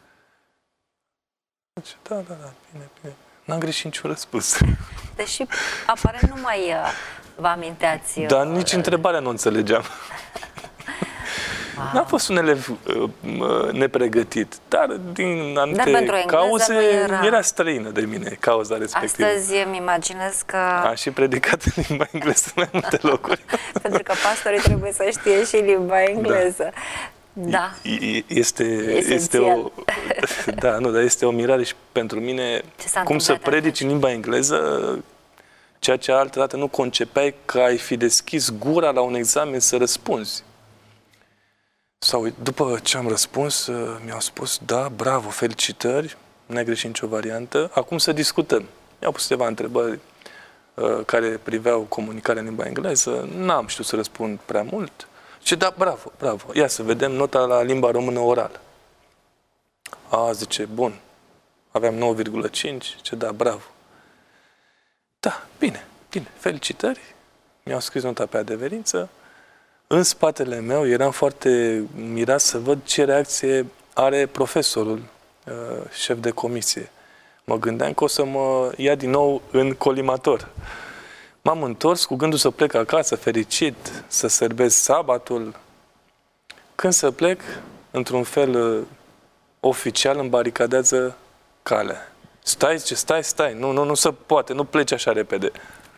Da, da, da, bine, bine. N-am greșit niciun răspuns. Deși aparent nu mai uh, vă aminteați... Uh, Dar nici întrebarea nu înțelegeam. Wow. N-a fost un elev uh, nepregătit, dar din anumite dar cauze era... era străină de mine, cauza respectivă. Astăzi îmi imaginez că... A și predicat în limba engleză în mai multe locuri. Pentru că pastorii trebuie să știe și limba engleză. Da. Da. Este, este o, da, nu, dar este o mirare și pentru mine cum să predici în limba engleză, ceea ce altădată nu concepeai că ai fi deschis gura la un examen să răspunzi. Sau după ce am răspuns, mi-au spus, da, bravo, felicitări, n-ai greșit nicio variantă, acum să discutăm. Mi-au pus câteva întrebări uh, care priveau comunicarea în limba engleză, n-am știut să răspund prea mult. Și da, bravo, bravo, ia să vedem nota la limba română orală. A, zice, bun, aveam nouă virgulă cinci, ce da, bravo. Da, bine, bine, felicitări, mi-au scris nota pe adeverință. În spatele meu eram foarte mirat să văd ce reacție are profesorul, șef de comisie. Mă gândeam că o să mă ia din nou în colimator. M-am întors cu gândul să plec acasă, fericit, să sărbesc sabatul. Când să plec, într-un fel oficial, îmi baricadează calea. Stai, zice, stai, stai, nu, nu, nu se poate, nu pleci așa repede.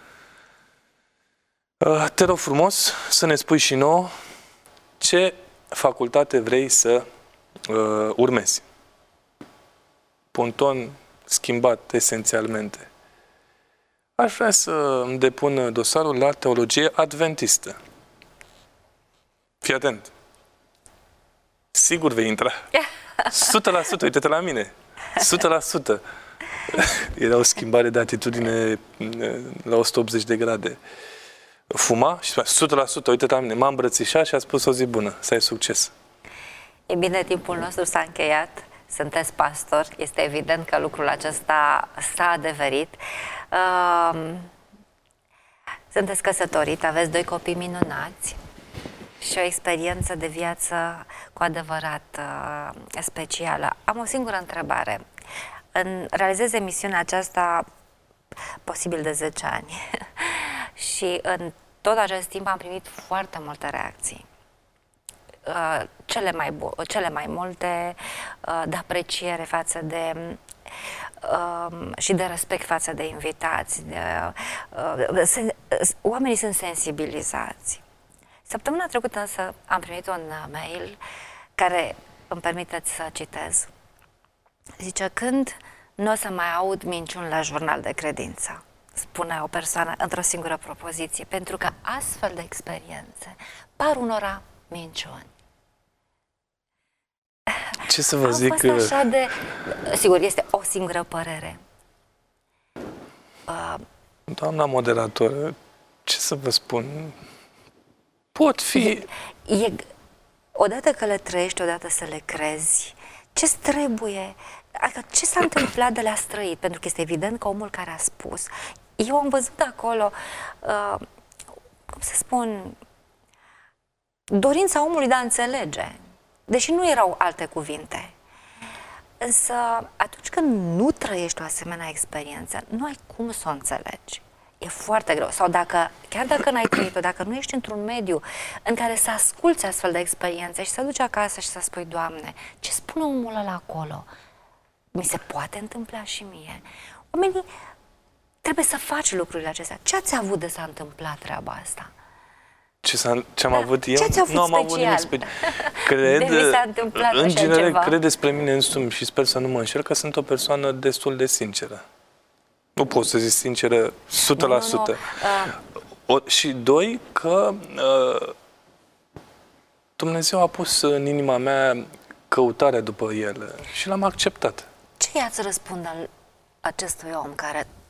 Te rog frumos să ne spui și nouă ce facultate vrei să uh, urmezi. Ponton schimbat esențialmente. Aș vrea să îmi depun dosarul la teologie adventistă. Fii atent. Sigur vei intra. o sută la sută, uite-te la mine. o sută la sută. Era o schimbare de atitudine la o sută optzeci de grade. Fuma și spunea, o sută la sută, uite-te la mine. M-am îmbrățișat și a spus o zi bună, să ai succes. E bine, timpul nostru s-a încheiat. Sunteți pastor, este evident că lucrul acesta s-a adeverit. Uh, sunteți căsătorit, aveți doi copii minunați și o experiență de viață cu adevărat uh, specială. Am o singură întrebare. În, realizez emisiunea aceasta posibil de zece ani și în tot acest timp am primit foarte multe reacții. Uh, cele, mai cele mai multe uh, de apreciere față de uh, și de respect față de invitați. De, uh, se, oamenii sunt sensibilizați. Săptămâna trecută însă am primit un mail care îmi permiteți să citez. Zice, când nu o să mai aud minciuni la Jurnal de Credință, spune o persoană într-o singură propoziție, pentru că astfel de experiențe par unora minciuni. Ce să vă Am zic? fost așa de... Sigur, este o singură părere. Uh... Doamna moderator, ce să vă spun? Pot fi... E, e, odată că le trăiești, odată să le crezi, ce-ți trebuie? Adică ce s-a întâmplat de la străit? Pentru că este evident că omul care a spus... Eu am văzut acolo, uh, cum să spun, dorința omului de a înțelege. Deși nu erau alte cuvinte. Însă, atunci când nu trăiești o asemenea experiență, nu ai cum să o înțelegi. E foarte greu. Sau dacă, chiar dacă n-ai trăit-o, dacă nu ești într-un mediu în care să asculți astfel de experiențe și să duci acasă și să spui, Doamne, ce spune omul ăla acolo? Mi se poate întâmpla și mie. Oamenii, trebuie să faci lucrurile acestea. Ce ați avut de s-a întâmplat treaba asta? Ce, ce-am da. avut eu? Ce ați avut nu am special? avut nimic special. Cred, de mi s-a întâmplat în așa general, ceva? cred despre mine însumi și sper să nu mă înșel că sunt o persoană destul de sinceră. Nu pot să zic sinceră o sută la sută. Uh... Și doi, că uh, Dumnezeu a pus în inima mea căutarea după El și l-am acceptat. Ce i-ați răspunde acestui om care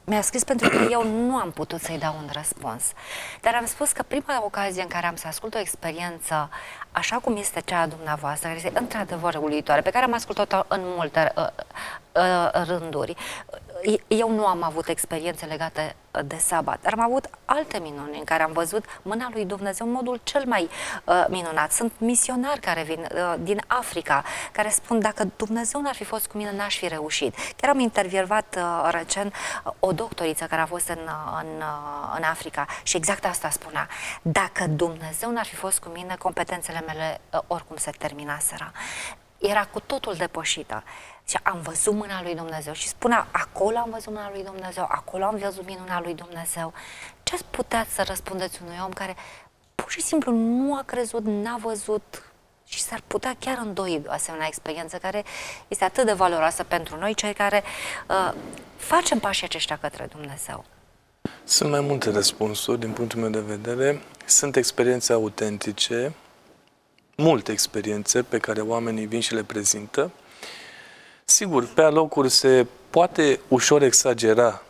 mi-a scris pentru că eu nu am putut să-i dau un răspuns. Dar am spus că prima ocazie în care am să ascult o experiență așa cum este cea a dumneavoastră, care este într-adevăr uluitoare, pe care am ascultat-o în multe uh, uh, rânduri. Eu nu am avut experiențe legate de sabat, dar am avut alte minuni în care am văzut mâna lui Dumnezeu în modul cel mai uh, minunat. Sunt misionari care vin uh, din Africa, care spun, dacă Dumnezeu n-ar fi fost cu mine, n-aș fi reușit. Chiar am intervievat uh, recent uh, o doctoriță care a fost în, uh, în, uh, în Africa și exact asta spunea. Dacă Dumnezeu n-ar fi fost cu mine, competențele mele uh, oricum se terminaseră. Era cu totul depășită. Și am văzut mâna lui Dumnezeu și spunea, acolo am văzut mâna lui Dumnezeu, acolo am văzut minunea lui Dumnezeu. Ce ați puteți să răspundeți unui om care pur și simplu nu a crezut, n-a văzut și s-ar putea chiar îndoi o asemenea experiență care este atât de valoroasă pentru noi, cei care uh, facem pașii aceștia către Dumnezeu? Sunt mai multe răspunsuri din punctul meu de vedere. Sunt experiențe autentice, multe experiențe pe care oamenii vin și le prezintă. Sigur, pe alocuri se poate ușor exagera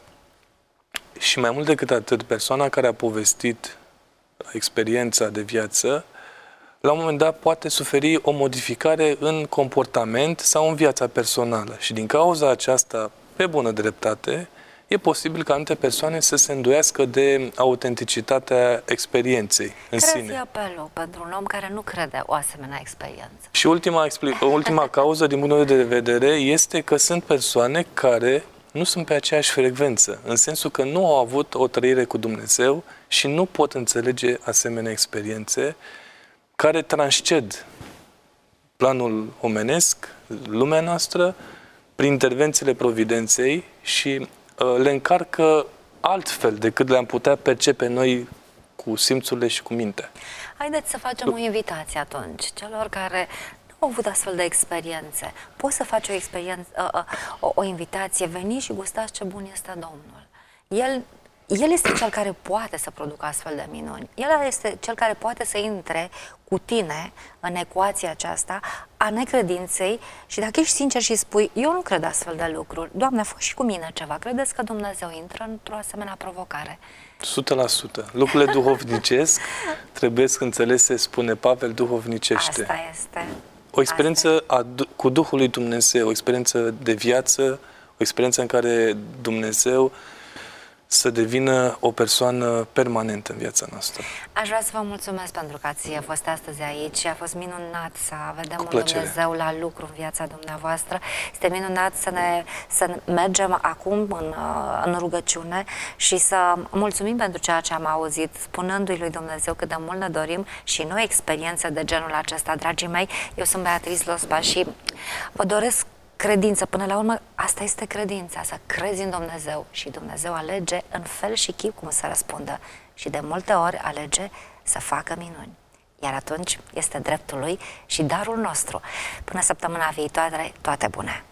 și mai mult decât atât, persoana care a povestit experiența de viață, la un moment dat poate suferi o modificare în comportament sau în viața personală. Și din cauza aceasta, pe bună dreptate, e posibil ca anumite persoane să se îndoiască de autenticitatea experienței în Care sine. Care apelul pentru un om care nu crede o asemenea experiență? Și ultima, ultima cauză, din punctul meu de vedere, este că sunt persoane care nu sunt pe aceeași frecvență, în sensul că nu au avut o trăire cu Dumnezeu și nu pot înțelege asemenea experiențe care transced planul omenesc, lumea noastră, prin intervențiile providenței și le încarcă altfel decât le-am putea percepe noi cu simțurile și cu mintea. Haideți să facem o invitație atunci celor care nu au avut astfel de experiențe. Poți să faci o, experiență, o, o invitație, veniți și gustați ce bun este Domnul. El, El este cel care poate să producă astfel de minuni. El este cel care poate să intre cu tine în ecuația aceasta a necredinței și dacă ești sincer și spui, eu nu cred astfel de lucruri, Doamne, fă și cu mine ceva, credeți că Dumnezeu intră într-o asemenea provocare? o sută la sută. Lucrurile duhovnicesc trebuie să înțelese, spune Pavel, duhovnicește. Asta este. O experiență a, cu Duhul lui Dumnezeu, o experiență de viață, o experiență în care Dumnezeu să devină o persoană permanentă în viața noastră. Aș vrea să vă mulțumesc pentru că ați fost astăzi aici. A fost minunat să vedem Cu un plăcere. Dumnezeu la lucru în viața dumneavoastră. Este minunat să ne să mergem acum în, în rugăciune și să mulțumim pentru ceea ce am auzit, spunându-i lui Dumnezeu cât de mult ne dorim și noi experiențe de genul acesta. Dragii mei, eu sunt Beatrice Losba și vă doresc credință. Până la urmă, asta este credința, să crezi în Dumnezeu și Dumnezeu alege în fel și chip cum să răspundă și de multe ori alege să facă minuni. Iar atunci este dreptul lui și darul nostru. Până săptămâna viitoare, toate bune!